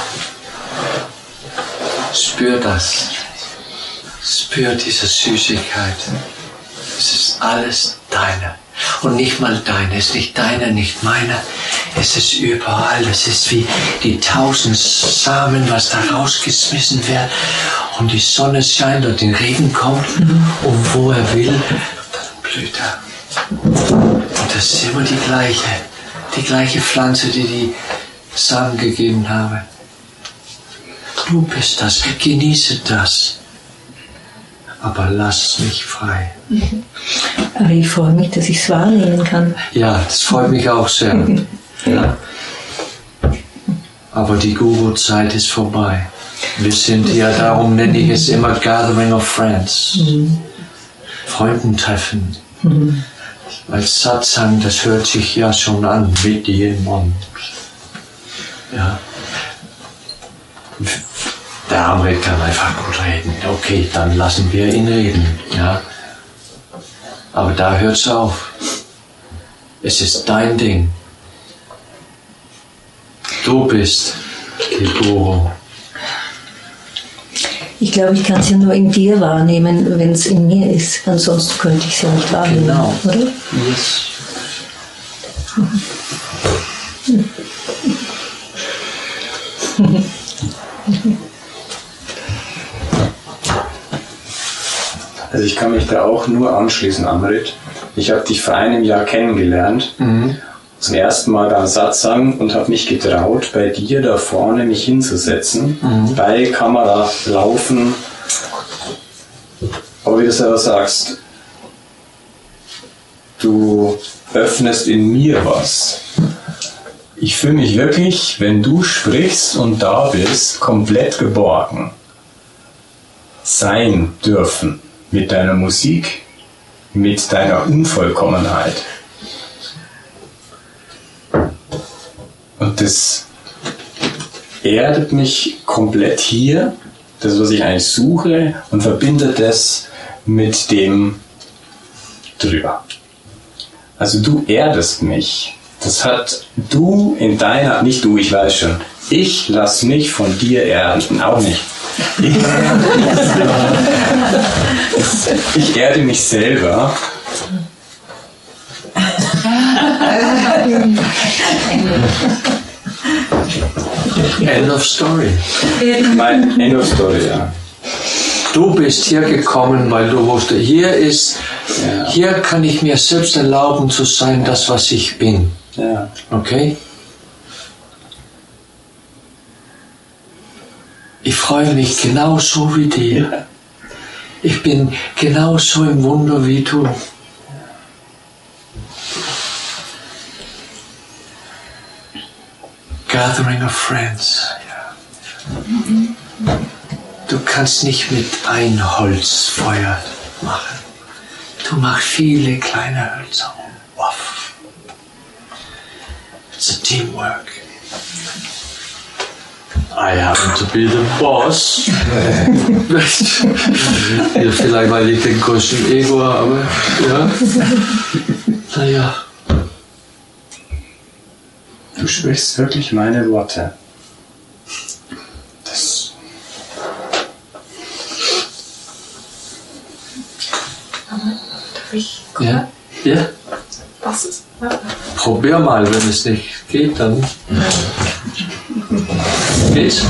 [SPEAKER 1] Spür das. Spür diese Süßigkeit. Es ist alles deine. Und nicht mal deine, es ist nicht deine, nicht meine, es ist überall, es ist wie die 1000 Samen, was da rausgeschmissen wird und die Sonne scheint und der Regen kommt und wo er will, dann blüht er. Und das ist immer die gleiche Pflanze, die Samen gegeben habe. Du bist das, genieße das. Aber lass mich frei.
[SPEAKER 3] Aber ich freue mich, dass ich es wahrnehmen kann.
[SPEAKER 1] Ja, das freut mich auch sehr. Ja. Aber die Guru-Zeit ist vorbei. Wir sind ja, darum nenne ich es immer Gathering of Friends. Freundentreffen. Weil Satsang, das hört sich ja schon an mit jedem Mund. Ja. Der Amrit kann einfach gut reden. Okay, dann lassen wir ihn reden. Ja. Aber da hört es auf. Es ist dein Ding. Du bist die Guru.
[SPEAKER 3] Ich glaube, ich kann es ja nur in dir wahrnehmen, wenn es in mir ist. Ansonsten könnte ich es ja nicht wahrnehmen,
[SPEAKER 1] genau.
[SPEAKER 3] Oder?
[SPEAKER 1] Yes.
[SPEAKER 4] Also ich kann mich da auch nur anschließen, Amrit. Ich habe dich vor einem Jahr kennengelernt, zum ersten Mal beim Satsang und habe mich getraut, bei dir da vorne mich hinzusetzen, bei Kamera laufen. Aber wie du selber sagst, du öffnest in mir was. Ich fühle mich wirklich, wenn du sprichst und da bist, komplett geborgen. Sein dürfen. Mit deiner Musik, mit deiner Unvollkommenheit. Und das erdet mich komplett hier, das, was ich eigentlich suche, und verbindet das mit dem drüber. Also du erdest mich. Das hat du in deiner, nicht du, ich weiß schon, ich lass mich von dir erden, auch nicht. Ich erde mich selber.
[SPEAKER 1] End of story.
[SPEAKER 4] End of story, ja.
[SPEAKER 1] Du bist hier gekommen, weil du wusstest, hier kann ich mir selbst erlauben zu sein, das, was ich bin.
[SPEAKER 4] Ja.
[SPEAKER 1] Okay? Ich freue mich genauso wie dir. Ich bin genauso im Wunder wie du. Gathering of Friends. Du kannst nicht mit ein Holzfeuer machen. Du machst viele kleine Hölzer. Waff. It's a teamwork. I happen to be the boss. Ja, vielleicht weil ich den größten Ego habe. Ja. Naja.
[SPEAKER 4] Du sprichst wirklich meine Worte. Das.
[SPEAKER 3] Darf ich?
[SPEAKER 1] Ja? Ja?
[SPEAKER 3] Was ist?
[SPEAKER 1] Probier mal, wenn es nicht geht, dann geht's.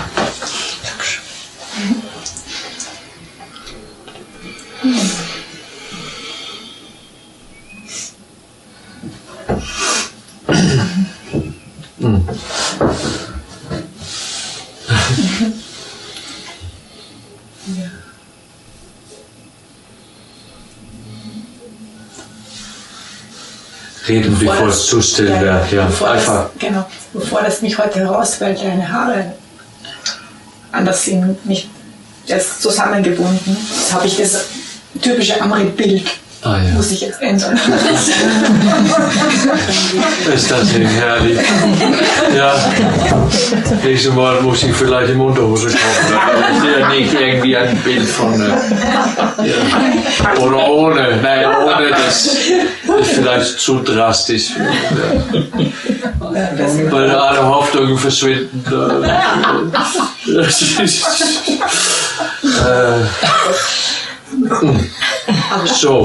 [SPEAKER 1] Reden, bevor es zu still wird. Ja, einfach.
[SPEAKER 3] Genau, bevor das mich heute herausfällt, deine Haare anders sind, nicht erst zusammengebunden. Jetzt habe ich das typische Amrit-Bild.
[SPEAKER 1] Ah, ja.
[SPEAKER 3] Muss ich jetzt ändern.
[SPEAKER 1] Ist das nicht herrlich? Ja. Nächstes Mal muss ich vielleicht im Unterhose kommen. Ich sehe nicht irgendwie ein Bild von. Ja. Oder ohne. Nein, ohne, das ist vielleicht zu drastisch. Ja. Weil alle Hoffnungen verschwinden. So.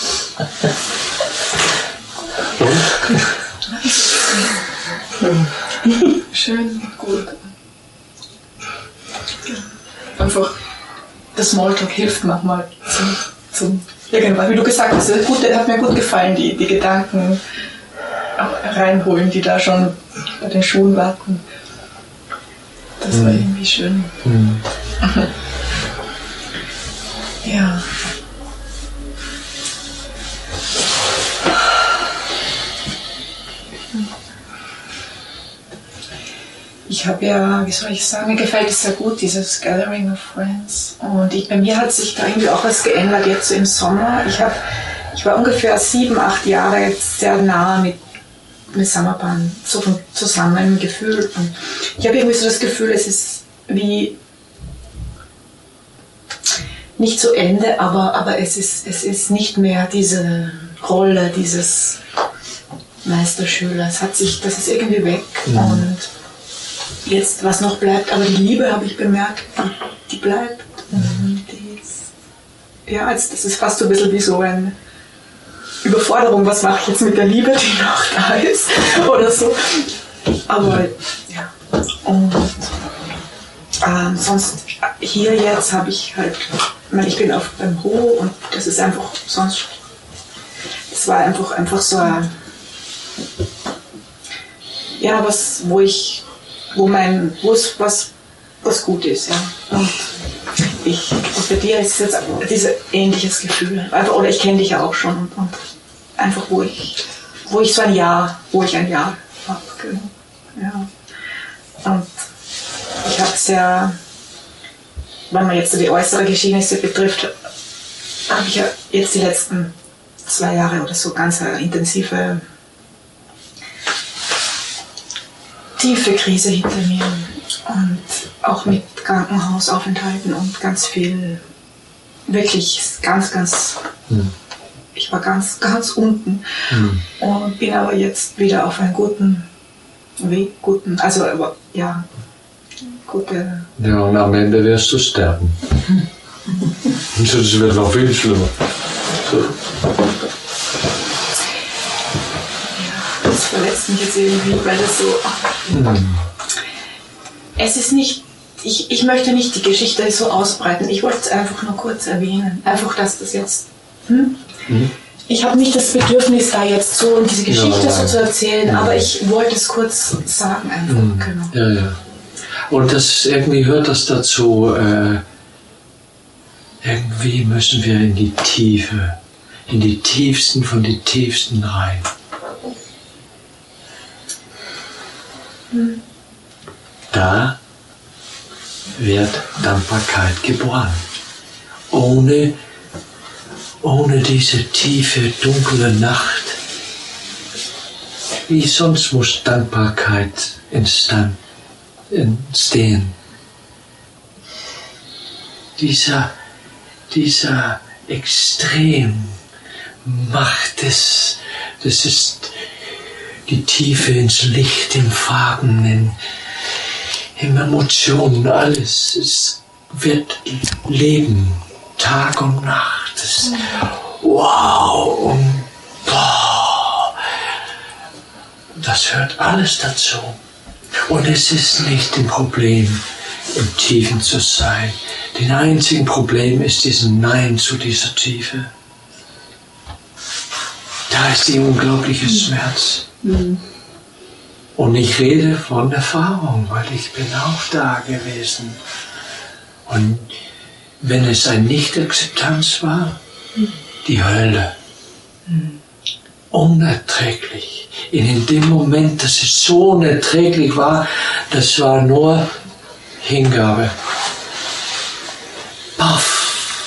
[SPEAKER 3] Schön, gut. Einfach, das Smalltalk hilft manchmal zum irgendwann, wie du gesagt hast, das hat mir gut gefallen, die Gedanken reinholen, die da schon bei den Schuhen warten. Das war irgendwie schön. Ja. Ich habe ja, wie soll ich sagen, mir gefällt es sehr gut, dieses Gathering of Friends. Und bei mir hat sich da irgendwie auch was geändert jetzt so im Sommer. Ich war ungefähr 7, 8 Jahre jetzt sehr nah mit Samapan so zusammen im Gefühl. Und ich habe irgendwie so das Gefühl, es ist wie nicht zu Ende, aber es ist nicht mehr diese Rolle dieses Meisterschülers. Das ist irgendwie weg. Und jetzt, was noch bleibt, aber die Liebe, habe ich bemerkt, die bleibt. Das ist fast so ein bisschen wie so eine Überforderung, was mache ich jetzt mit der Liebe, die noch da ist, oder so. Aber, ja. Und sonst, hier jetzt habe ich halt, ich bin beim Ho und das ist einfach, das war einfach so ein, ja, was gut ist, ja. Und bei dir ist jetzt dieses ähnliches Gefühl, oder ich kenne dich ja auch schon und einfach wo ich ein Jahr habe, genau. Ja. Und ich habe es ja, wenn man jetzt die äußere Geschehnisse betrifft, habe ich ja jetzt die letzten 2 Jahre oder so ganz eine intensive, tiefe Krise hinter mir und auch mit Krankenhausaufenthalten und ganz viel, wirklich ganz, ich war ganz unten und bin aber jetzt wieder auf einem guten Weg, ja, gute...
[SPEAKER 1] Ja, und am Ende wirst du sterben. Das wird noch viel schlimmer. So.
[SPEAKER 3] Das verletzt mich jetzt irgendwie, weil das so... Es ist nicht... Ich möchte nicht die Geschichte so ausbreiten. Ich wollte es einfach nur kurz erwähnen. Einfach, dass das jetzt... Ich habe nicht das Bedürfnis, da jetzt so diese Geschichte so zu erzählen, aber ich wollte es kurz sagen einfach. Genau.
[SPEAKER 1] Ja. Und das irgendwie hört das dazu... Irgendwie müssen wir in die Tiefe, in die tiefsten von den tiefsten rein. Da wird Dankbarkeit geboren. Ohne diese tiefe, dunkle Nacht, wie sonst muss Dankbarkeit entstehen. Dieser Extrem macht es, das ist die Tiefe ins Licht, in Farben, in Emotionen, alles. Es wird Leben, Tag und Nacht. Das, wow, und boah, das hört alles dazu. Und es ist nicht ein Problem, im Tiefen zu sein. Das einzige Problem ist dieses Nein zu dieser Tiefe. Da ist die unglaubliche Schmerz. Und ich rede von Erfahrung, weil ich bin auch da gewesen. Und wenn es eine Nicht-Akzeptanz war, die Hölle. Unerträglich. In dem Moment, dass es so unerträglich war, das war nur Hingabe. Paff.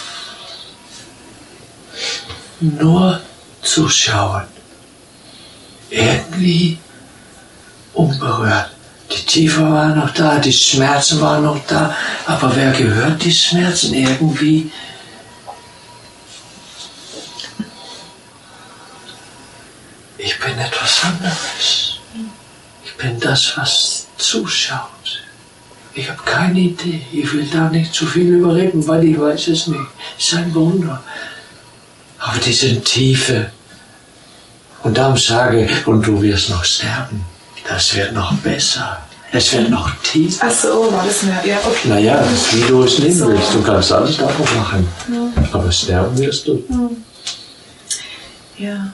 [SPEAKER 1] Nur zuschauen. Irgendwie unberührt. Die Tiefe war noch da, die Schmerzen waren noch da, aber wer gehört die Schmerzen irgendwie? Ich bin etwas anderes. Ich bin das, was zuschaut. Ich habe keine Idee. Ich will da nicht zu viel überreden, weil ich weiß es nicht. Es ist ein Wunder. Aber diese Tiefe. Und darum sage ich, und du wirst noch sterben. Das wird noch besser. Es wird noch tiefer.
[SPEAKER 5] Ach so, war das mehr? Ja, okay.
[SPEAKER 1] Naja, das ist, wie du es nehmen willst. Du kannst alles davon machen. Ja. Aber sterben wirst du.
[SPEAKER 5] Ja.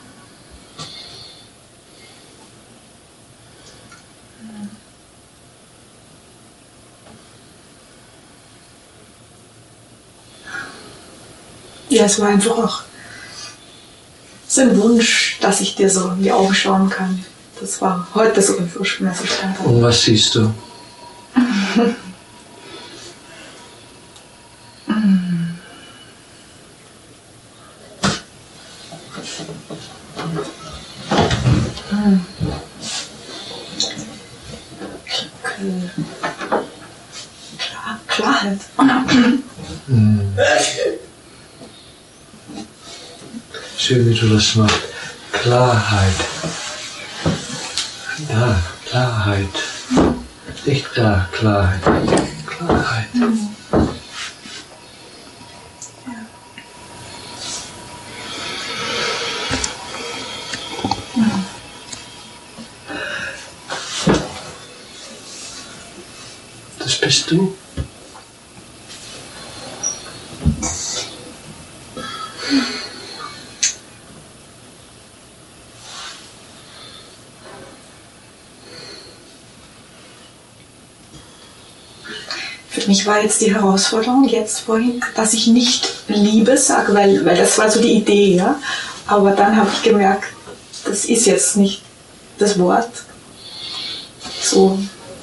[SPEAKER 5] Ja, es war einfach auch so ein Wunsch, dass ich dir so in die Augen schauen kann. Das war heute so ein Wunsch, wenn er so stand.
[SPEAKER 1] Und was siehst du?
[SPEAKER 5] Klarheit.
[SPEAKER 1] Schön, wie du das machst. Klarheit. Da, Klarheit. Nicht da, Klarheit. Klarheit. Das bist du.
[SPEAKER 5] Für mich war jetzt die Herausforderung, jetzt vorhin, dass ich nicht Liebe sage, weil das war so die Idee, ja. Aber dann habe ich gemerkt, das ist jetzt nicht das Wort. So.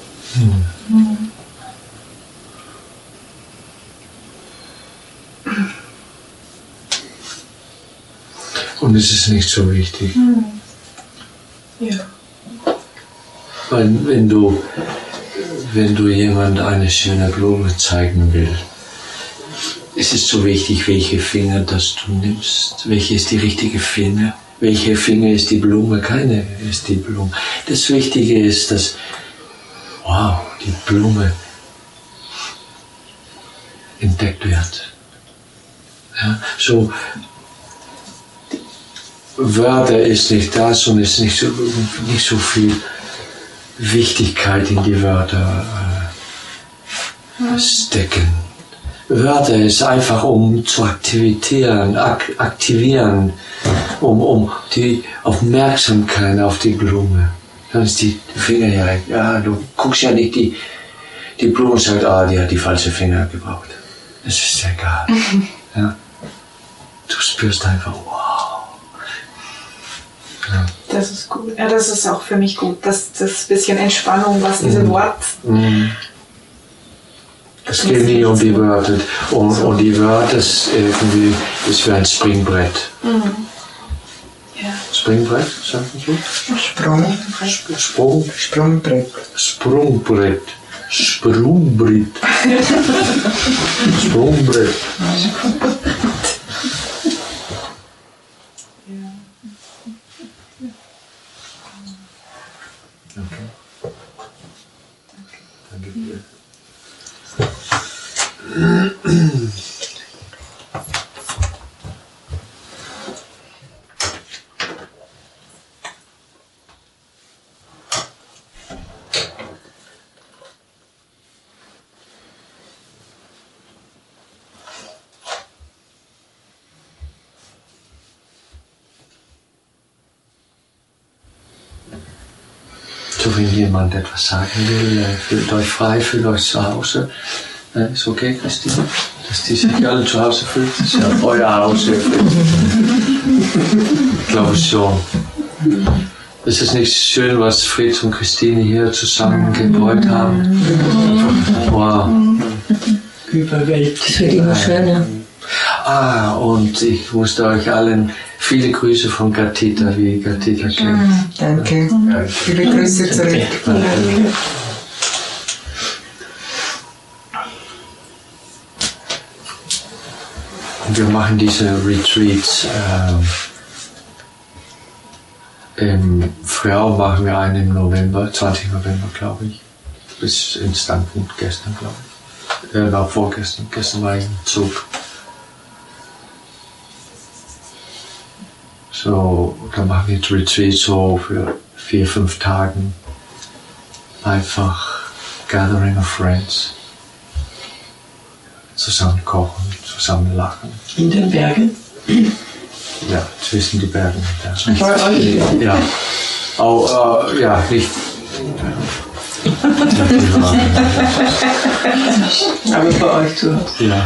[SPEAKER 1] Und es ist nicht so wichtig.
[SPEAKER 5] Ja.
[SPEAKER 1] Weil wenn du jemand eine schöne Blume zeigen willst, ist es so wichtig, welche Finger das du nimmst. Welche ist die richtige Finger? Welche Finger ist die Blume? Keine ist die Blume. Das Wichtige ist, dass, wow, die Blume entdeckt wird. Ja, so, Wörter ist nicht das und ist nicht so viel Wichtigkeit in die Wörter stecken. Wörter ist einfach, um zu aktivieren, um die Aufmerksamkeit auf die Blume. Dann ist die Finger ja, du guckst ja nicht die Blume und sagst, die hat die falsche Finger gebraucht. Das ist egal. Ja. Du spürst einfach, wow. Ja.
[SPEAKER 5] Das ist gut. Ja, das ist auch für mich gut. Das bisschen Entspannung, was diese Wort...
[SPEAKER 1] Es geht nicht um die Wörter. Und die Wörter ist irgendwie ist wie ein Springbrett.
[SPEAKER 5] Ja.
[SPEAKER 1] Springbrett, sagt man so?
[SPEAKER 4] Sprungbrett.
[SPEAKER 1] Sprungbrett. Sprungbrett. Sprungbrett. Okay. Danke dir. So, wenn jemand etwas sagen will, fühlt euch frei, fühlt euch zu Hause. Ist okay, Christine? Dass die sich alle zu Hause fühlt? Das ist ja euer Haus. Ich glaube schon. Ist es nicht schön, was Fritz und Christine hier zusammen gebaut haben? Wow.
[SPEAKER 3] Überwältigt. Das wird immer schöner.
[SPEAKER 1] Und ich musste euch allen viele Grüße von Gatita, wie Gatita klingt.
[SPEAKER 6] Danke. Viele Grüße zurück.
[SPEAKER 1] Wir machen diese Retreats. Im Frau machen wir einen im November, 20. November, glaube ich. Bis in Stanton, gestern, glaube ich. War vorgestern. Gestern war ich im Zug. So, dann machen wir ein Retreat so für 4-5 Tagen. Einfach Gathering of Friends. Zusammen kochen, zusammen lachen.
[SPEAKER 3] In den Bergen?
[SPEAKER 1] Ja, zwischen die Bergen.
[SPEAKER 3] Bei euch?
[SPEAKER 1] Ja. Auch, ja, nicht.
[SPEAKER 3] Aber bei euch zu Hause.
[SPEAKER 1] Ja.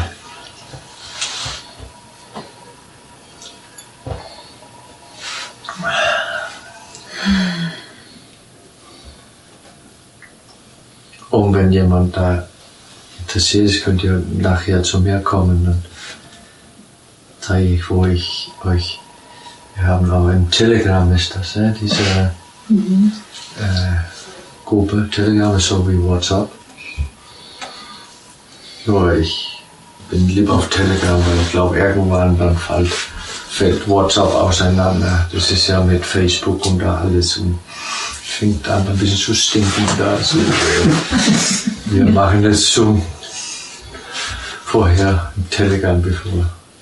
[SPEAKER 1] Und wenn jemand da interessiert ist, könnt ihr nachher zu mir kommen. Dann zeige ich, wo ich euch. Wir haben auch im Telegram ist das, diese Gruppe. Telegram ist so wie WhatsApp. Nur ich bin lieber auf Telegram, weil ich glaube, irgendwann dann fällt WhatsApp auseinander. Das ist ja mit Facebook und da alles und fängt an ein bisschen zu stinken da. Also, wir machen das schon vorher im Telegram bevor.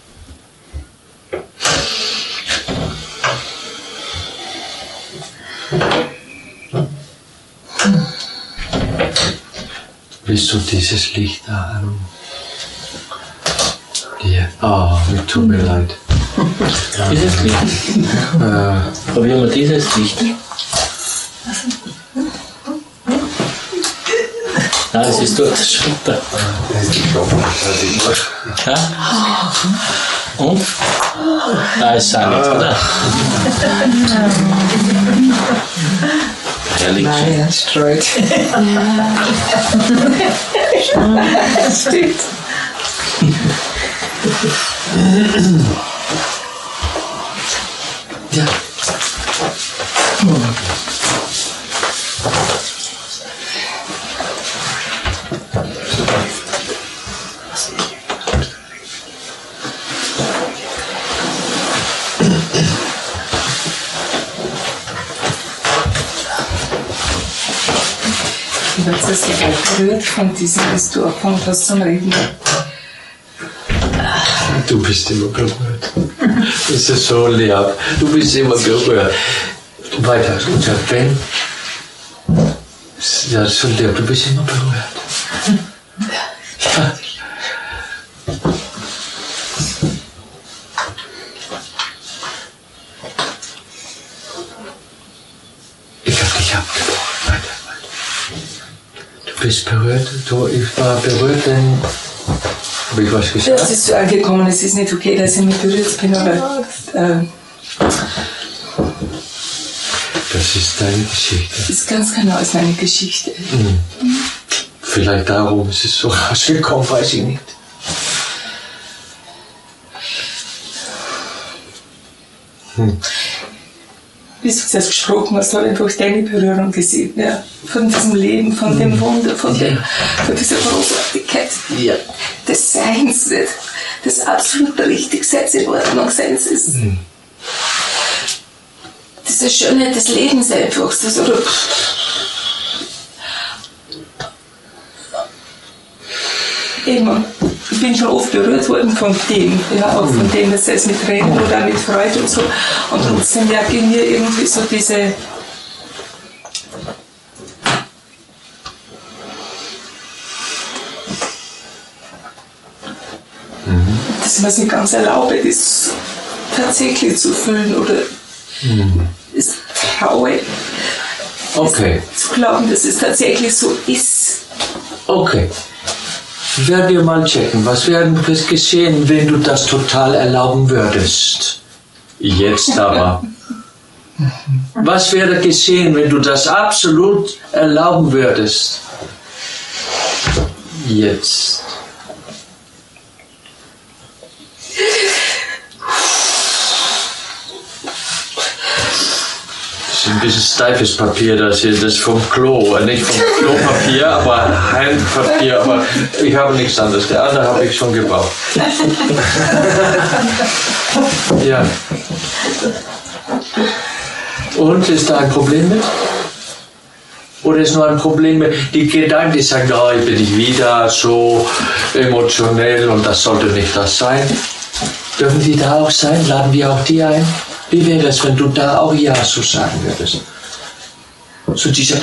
[SPEAKER 1] Willst du dieses Licht da an? Ja. Mir tut mir leid.
[SPEAKER 7] Dieses Licht? Probieren wir dieses Licht. Nein, das ist dort schon da. Ja? Und? Da ist Sand, oder? Herrlich.
[SPEAKER 6] Nein, er streut.
[SPEAKER 3] Das stimmt.
[SPEAKER 1] Ja.
[SPEAKER 6] Du hast das ja auch berührt von diesem, bis du angefangen hast zum Reden.
[SPEAKER 1] Du bist immer berührt. Das ist so lieb. Du bist immer berührt. Weiter. Und sagt, Ben, ja, das ist so lieb. Du bist immer berührt. Ja. Ich hab dich abgebrochen. Weiter. Du bist berührt. Ich war berührt, denn Habe ich was gesagt?
[SPEAKER 6] Das ist so angekommen, es ist nicht okay, dass ich mich berührt bin, aber
[SPEAKER 1] das ist deine Geschichte.
[SPEAKER 6] das ist ganz genau ist meine Geschichte.
[SPEAKER 1] Vielleicht darum ist es so rausgekommen, weiß ich nicht.
[SPEAKER 6] Wie du das gesprochen hast, habe ich durch deine Berührung gesehen. Ja. Von diesem Leben, von dem Wunder, von dieser Großartigkeit des Seins, des absolut Richtigseins in Ordnung Seins ist. Diese Schönheit des Lebens einfach. Eben, ich bin schon oft berührt worden von dem, ja, auch von dem, das heißt mit Tränen oder mit Freude und so. Und trotzdem merke ich mir irgendwie so diese dass man sich ganz erlaube, das tatsächlich zu fühlen oder es traue, zu glauben, dass es tatsächlich so ist.
[SPEAKER 1] Okay. Werden wir mal checken, was wäre geschehen, wenn du das total erlauben würdest? Jetzt aber. Was wäre geschehen, wenn du das absolut erlauben würdest? Jetzt. Ein bisschen steifes Papier, das hier, das vom Klo, nicht vom Klopapier, aber Heimpapier, aber ich habe nichts anderes, der andere habe ich schon gebraucht. Ja. Und, ist da ein Problem mit? Oder ist nur ein Problem mit, die Gedanken, die sagen, oh, ich bin nicht wieder so emotionell und das sollte nicht das sein. Dürfen die da auch sein? Laden wir auch die ein? Wie wäre es, wenn du da auch Ja so sagen würdest? So dieser,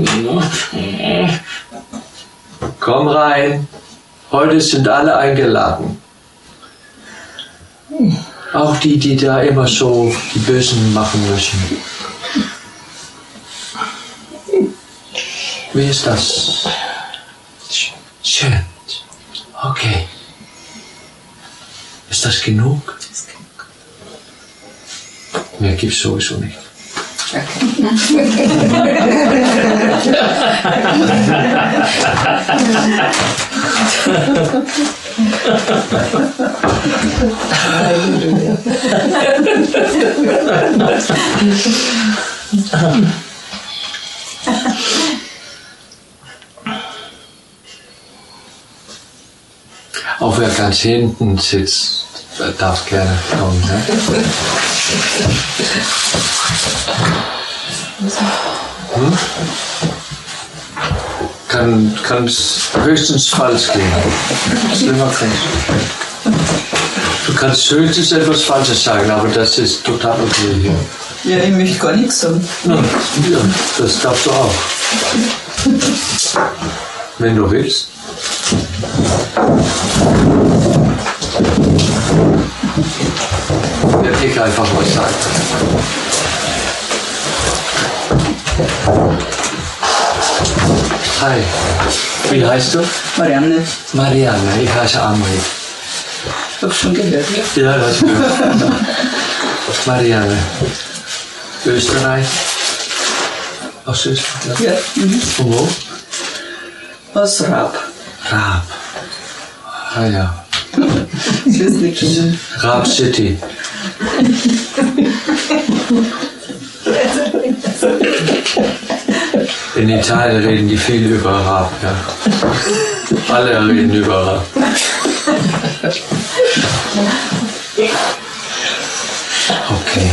[SPEAKER 1] komm rein, heute sind alle eingeladen. Auch die, die da immer so die Bösen machen müssen. Wie ist das? Schön. Okay. Ist das genug? Mehr gibt's sowieso nicht. Auch wer ganz hinten sitzt, darf gerne kommen. Ne? Kann höchstens falsch gehen. Du kannst höchstens etwas Falsches sagen, aber das ist total okay hier.
[SPEAKER 6] Ja, ich möchte gar nichts sagen.
[SPEAKER 1] Ja, das darfst du auch. Wenn du willst. Werde ich einfach was sagen. Hi, wie heißt du?
[SPEAKER 6] Marianne.
[SPEAKER 1] Marianne, ich heiße Amri.
[SPEAKER 6] Ich habe schon gehört, ja.
[SPEAKER 1] Ja, das gehört. Marianne. Österreich. Aus Österreich?
[SPEAKER 6] Ja.
[SPEAKER 1] Von wo?
[SPEAKER 6] Aus Raab.
[SPEAKER 1] Raab. Ah ja.
[SPEAKER 6] Das ist nicht schön.
[SPEAKER 1] Raab City. In Italien reden die viel über Raab, ja. Alle reden über Raab. Okay.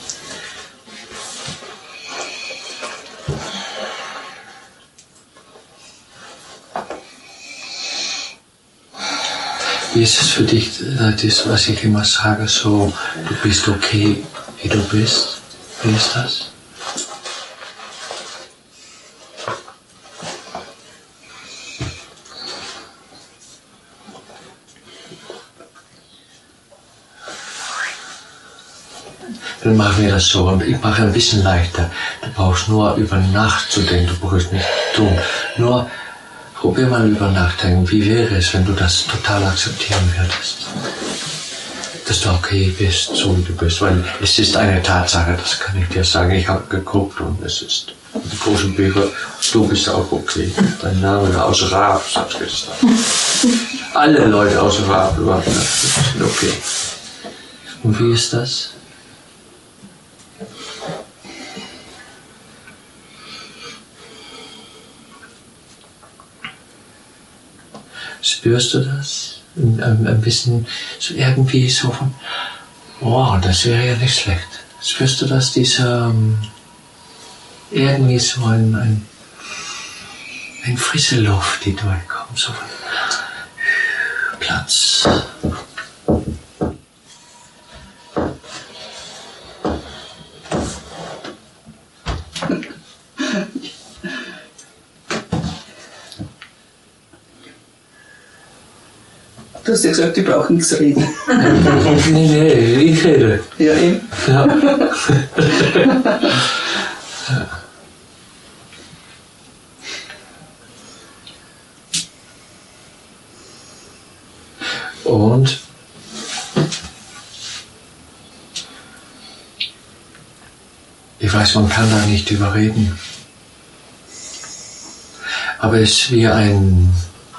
[SPEAKER 1] Wie ist es für dich, das, was ich immer sage, so, du bist okay, wie du bist? Wie ist das? Dann machen wir das so und ich mache ein bisschen leichter. Du brauchst nur über Nacht zu denken, du brauchst nicht tun. Nur Probier mal über nachdenken. Wie wäre es, wenn du das total akzeptieren würdest? Dass du okay bist, so wie du bist. Weil es ist eine Tatsache, das kann ich dir sagen. Ich habe geguckt und es ist die großen Bücher. Du bist auch okay. Dein Name aus Raab, sagst du gesagt. Alle Leute aus Raab sind okay. Und wie ist das? Spürst du das? Ein bisschen so irgendwie so von, wow, das wäre ja nicht schlecht. Spürst du das, dieser, irgendwie so ein frische Luft, die durchkommt, so von Platz.
[SPEAKER 6] Du hast ja gesagt, ich brauche nichts reden.
[SPEAKER 1] Nee, ich rede.
[SPEAKER 6] Ja, eben.
[SPEAKER 1] Ja. Und ich weiß, man kann da nicht überreden. Aber es ist wie ein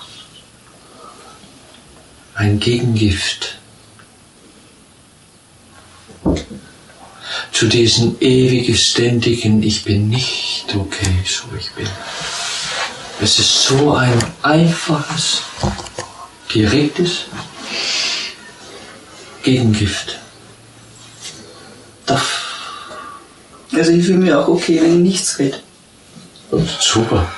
[SPEAKER 1] Gegengift zu diesem ewigen, ständigen, ich bin nicht okay, so ich bin. Es ist so ein einfaches, direktes Gegengift.
[SPEAKER 6] Also ich fühle mich auch okay, wenn ich nichts rede.
[SPEAKER 1] Super.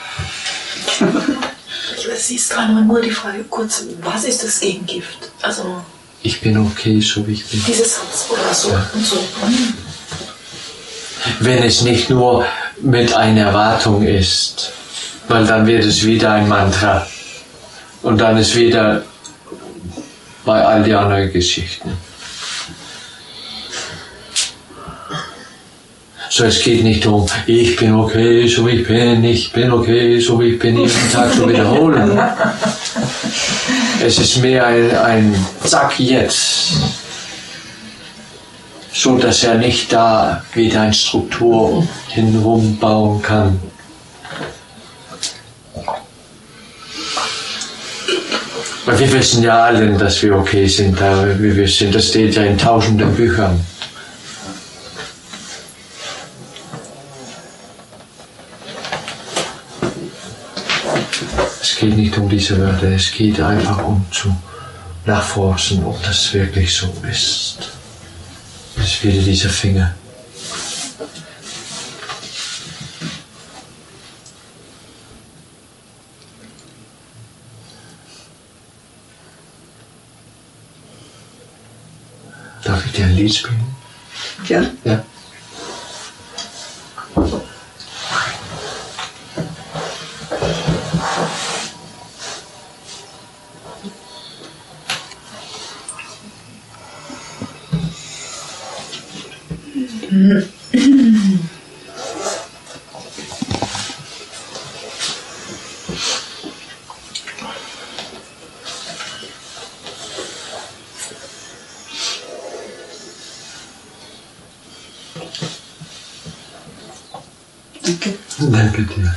[SPEAKER 5] Sie ist dran, nur die Frage kurz, was ist das Gegengift? Also
[SPEAKER 1] ich bin okay, so wie ich bin.
[SPEAKER 5] Dieser Satz oder so ja. Und so.
[SPEAKER 1] Wenn es nicht nur mit einer Erwartung ist, weil dann wird es wieder ein Mantra. Und dann ist wieder bei all die anderen Geschichten. So, es geht nicht um, ich bin okay, so wie ich bin okay, so wie ich bin, jeden Tag zu wiederholen. Es ist mehr ein Zack jetzt. So, dass er nicht da wieder eine Struktur hinrum bauen kann. Weil wir wissen ja alle, dass wir okay sind, wir wissen, das steht ja in tausenden Büchern. Es geht nicht um diese Wörter, es geht einfach um zu nachforschen, ob das wirklich so ist. Es ist wieder dieser Finger. Darf ich dir ein Lied spielen?
[SPEAKER 6] Ja.
[SPEAKER 1] Ja. Danke dir.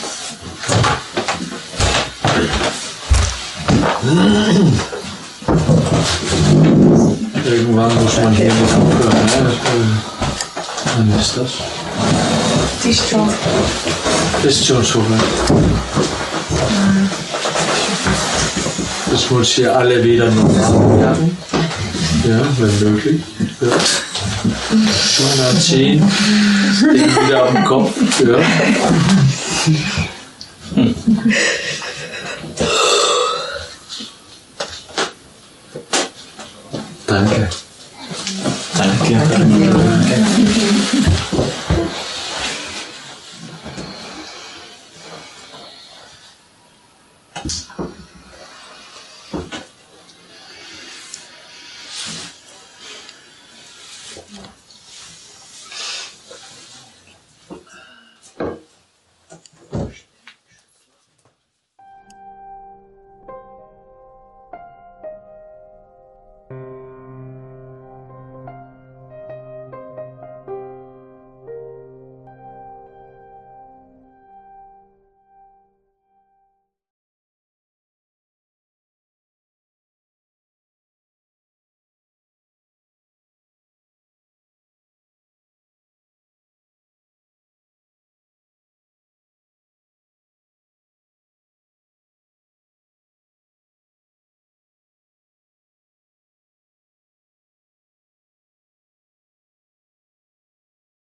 [SPEAKER 1] Irgendwann muss man hier nicht aufhören. Wann ist das? Ist schon so weit. Das muss hier alle wieder normal werden. Ja, wenn möglich. Ja. Schon nach 10. Ding wieder am Kopf. Ja.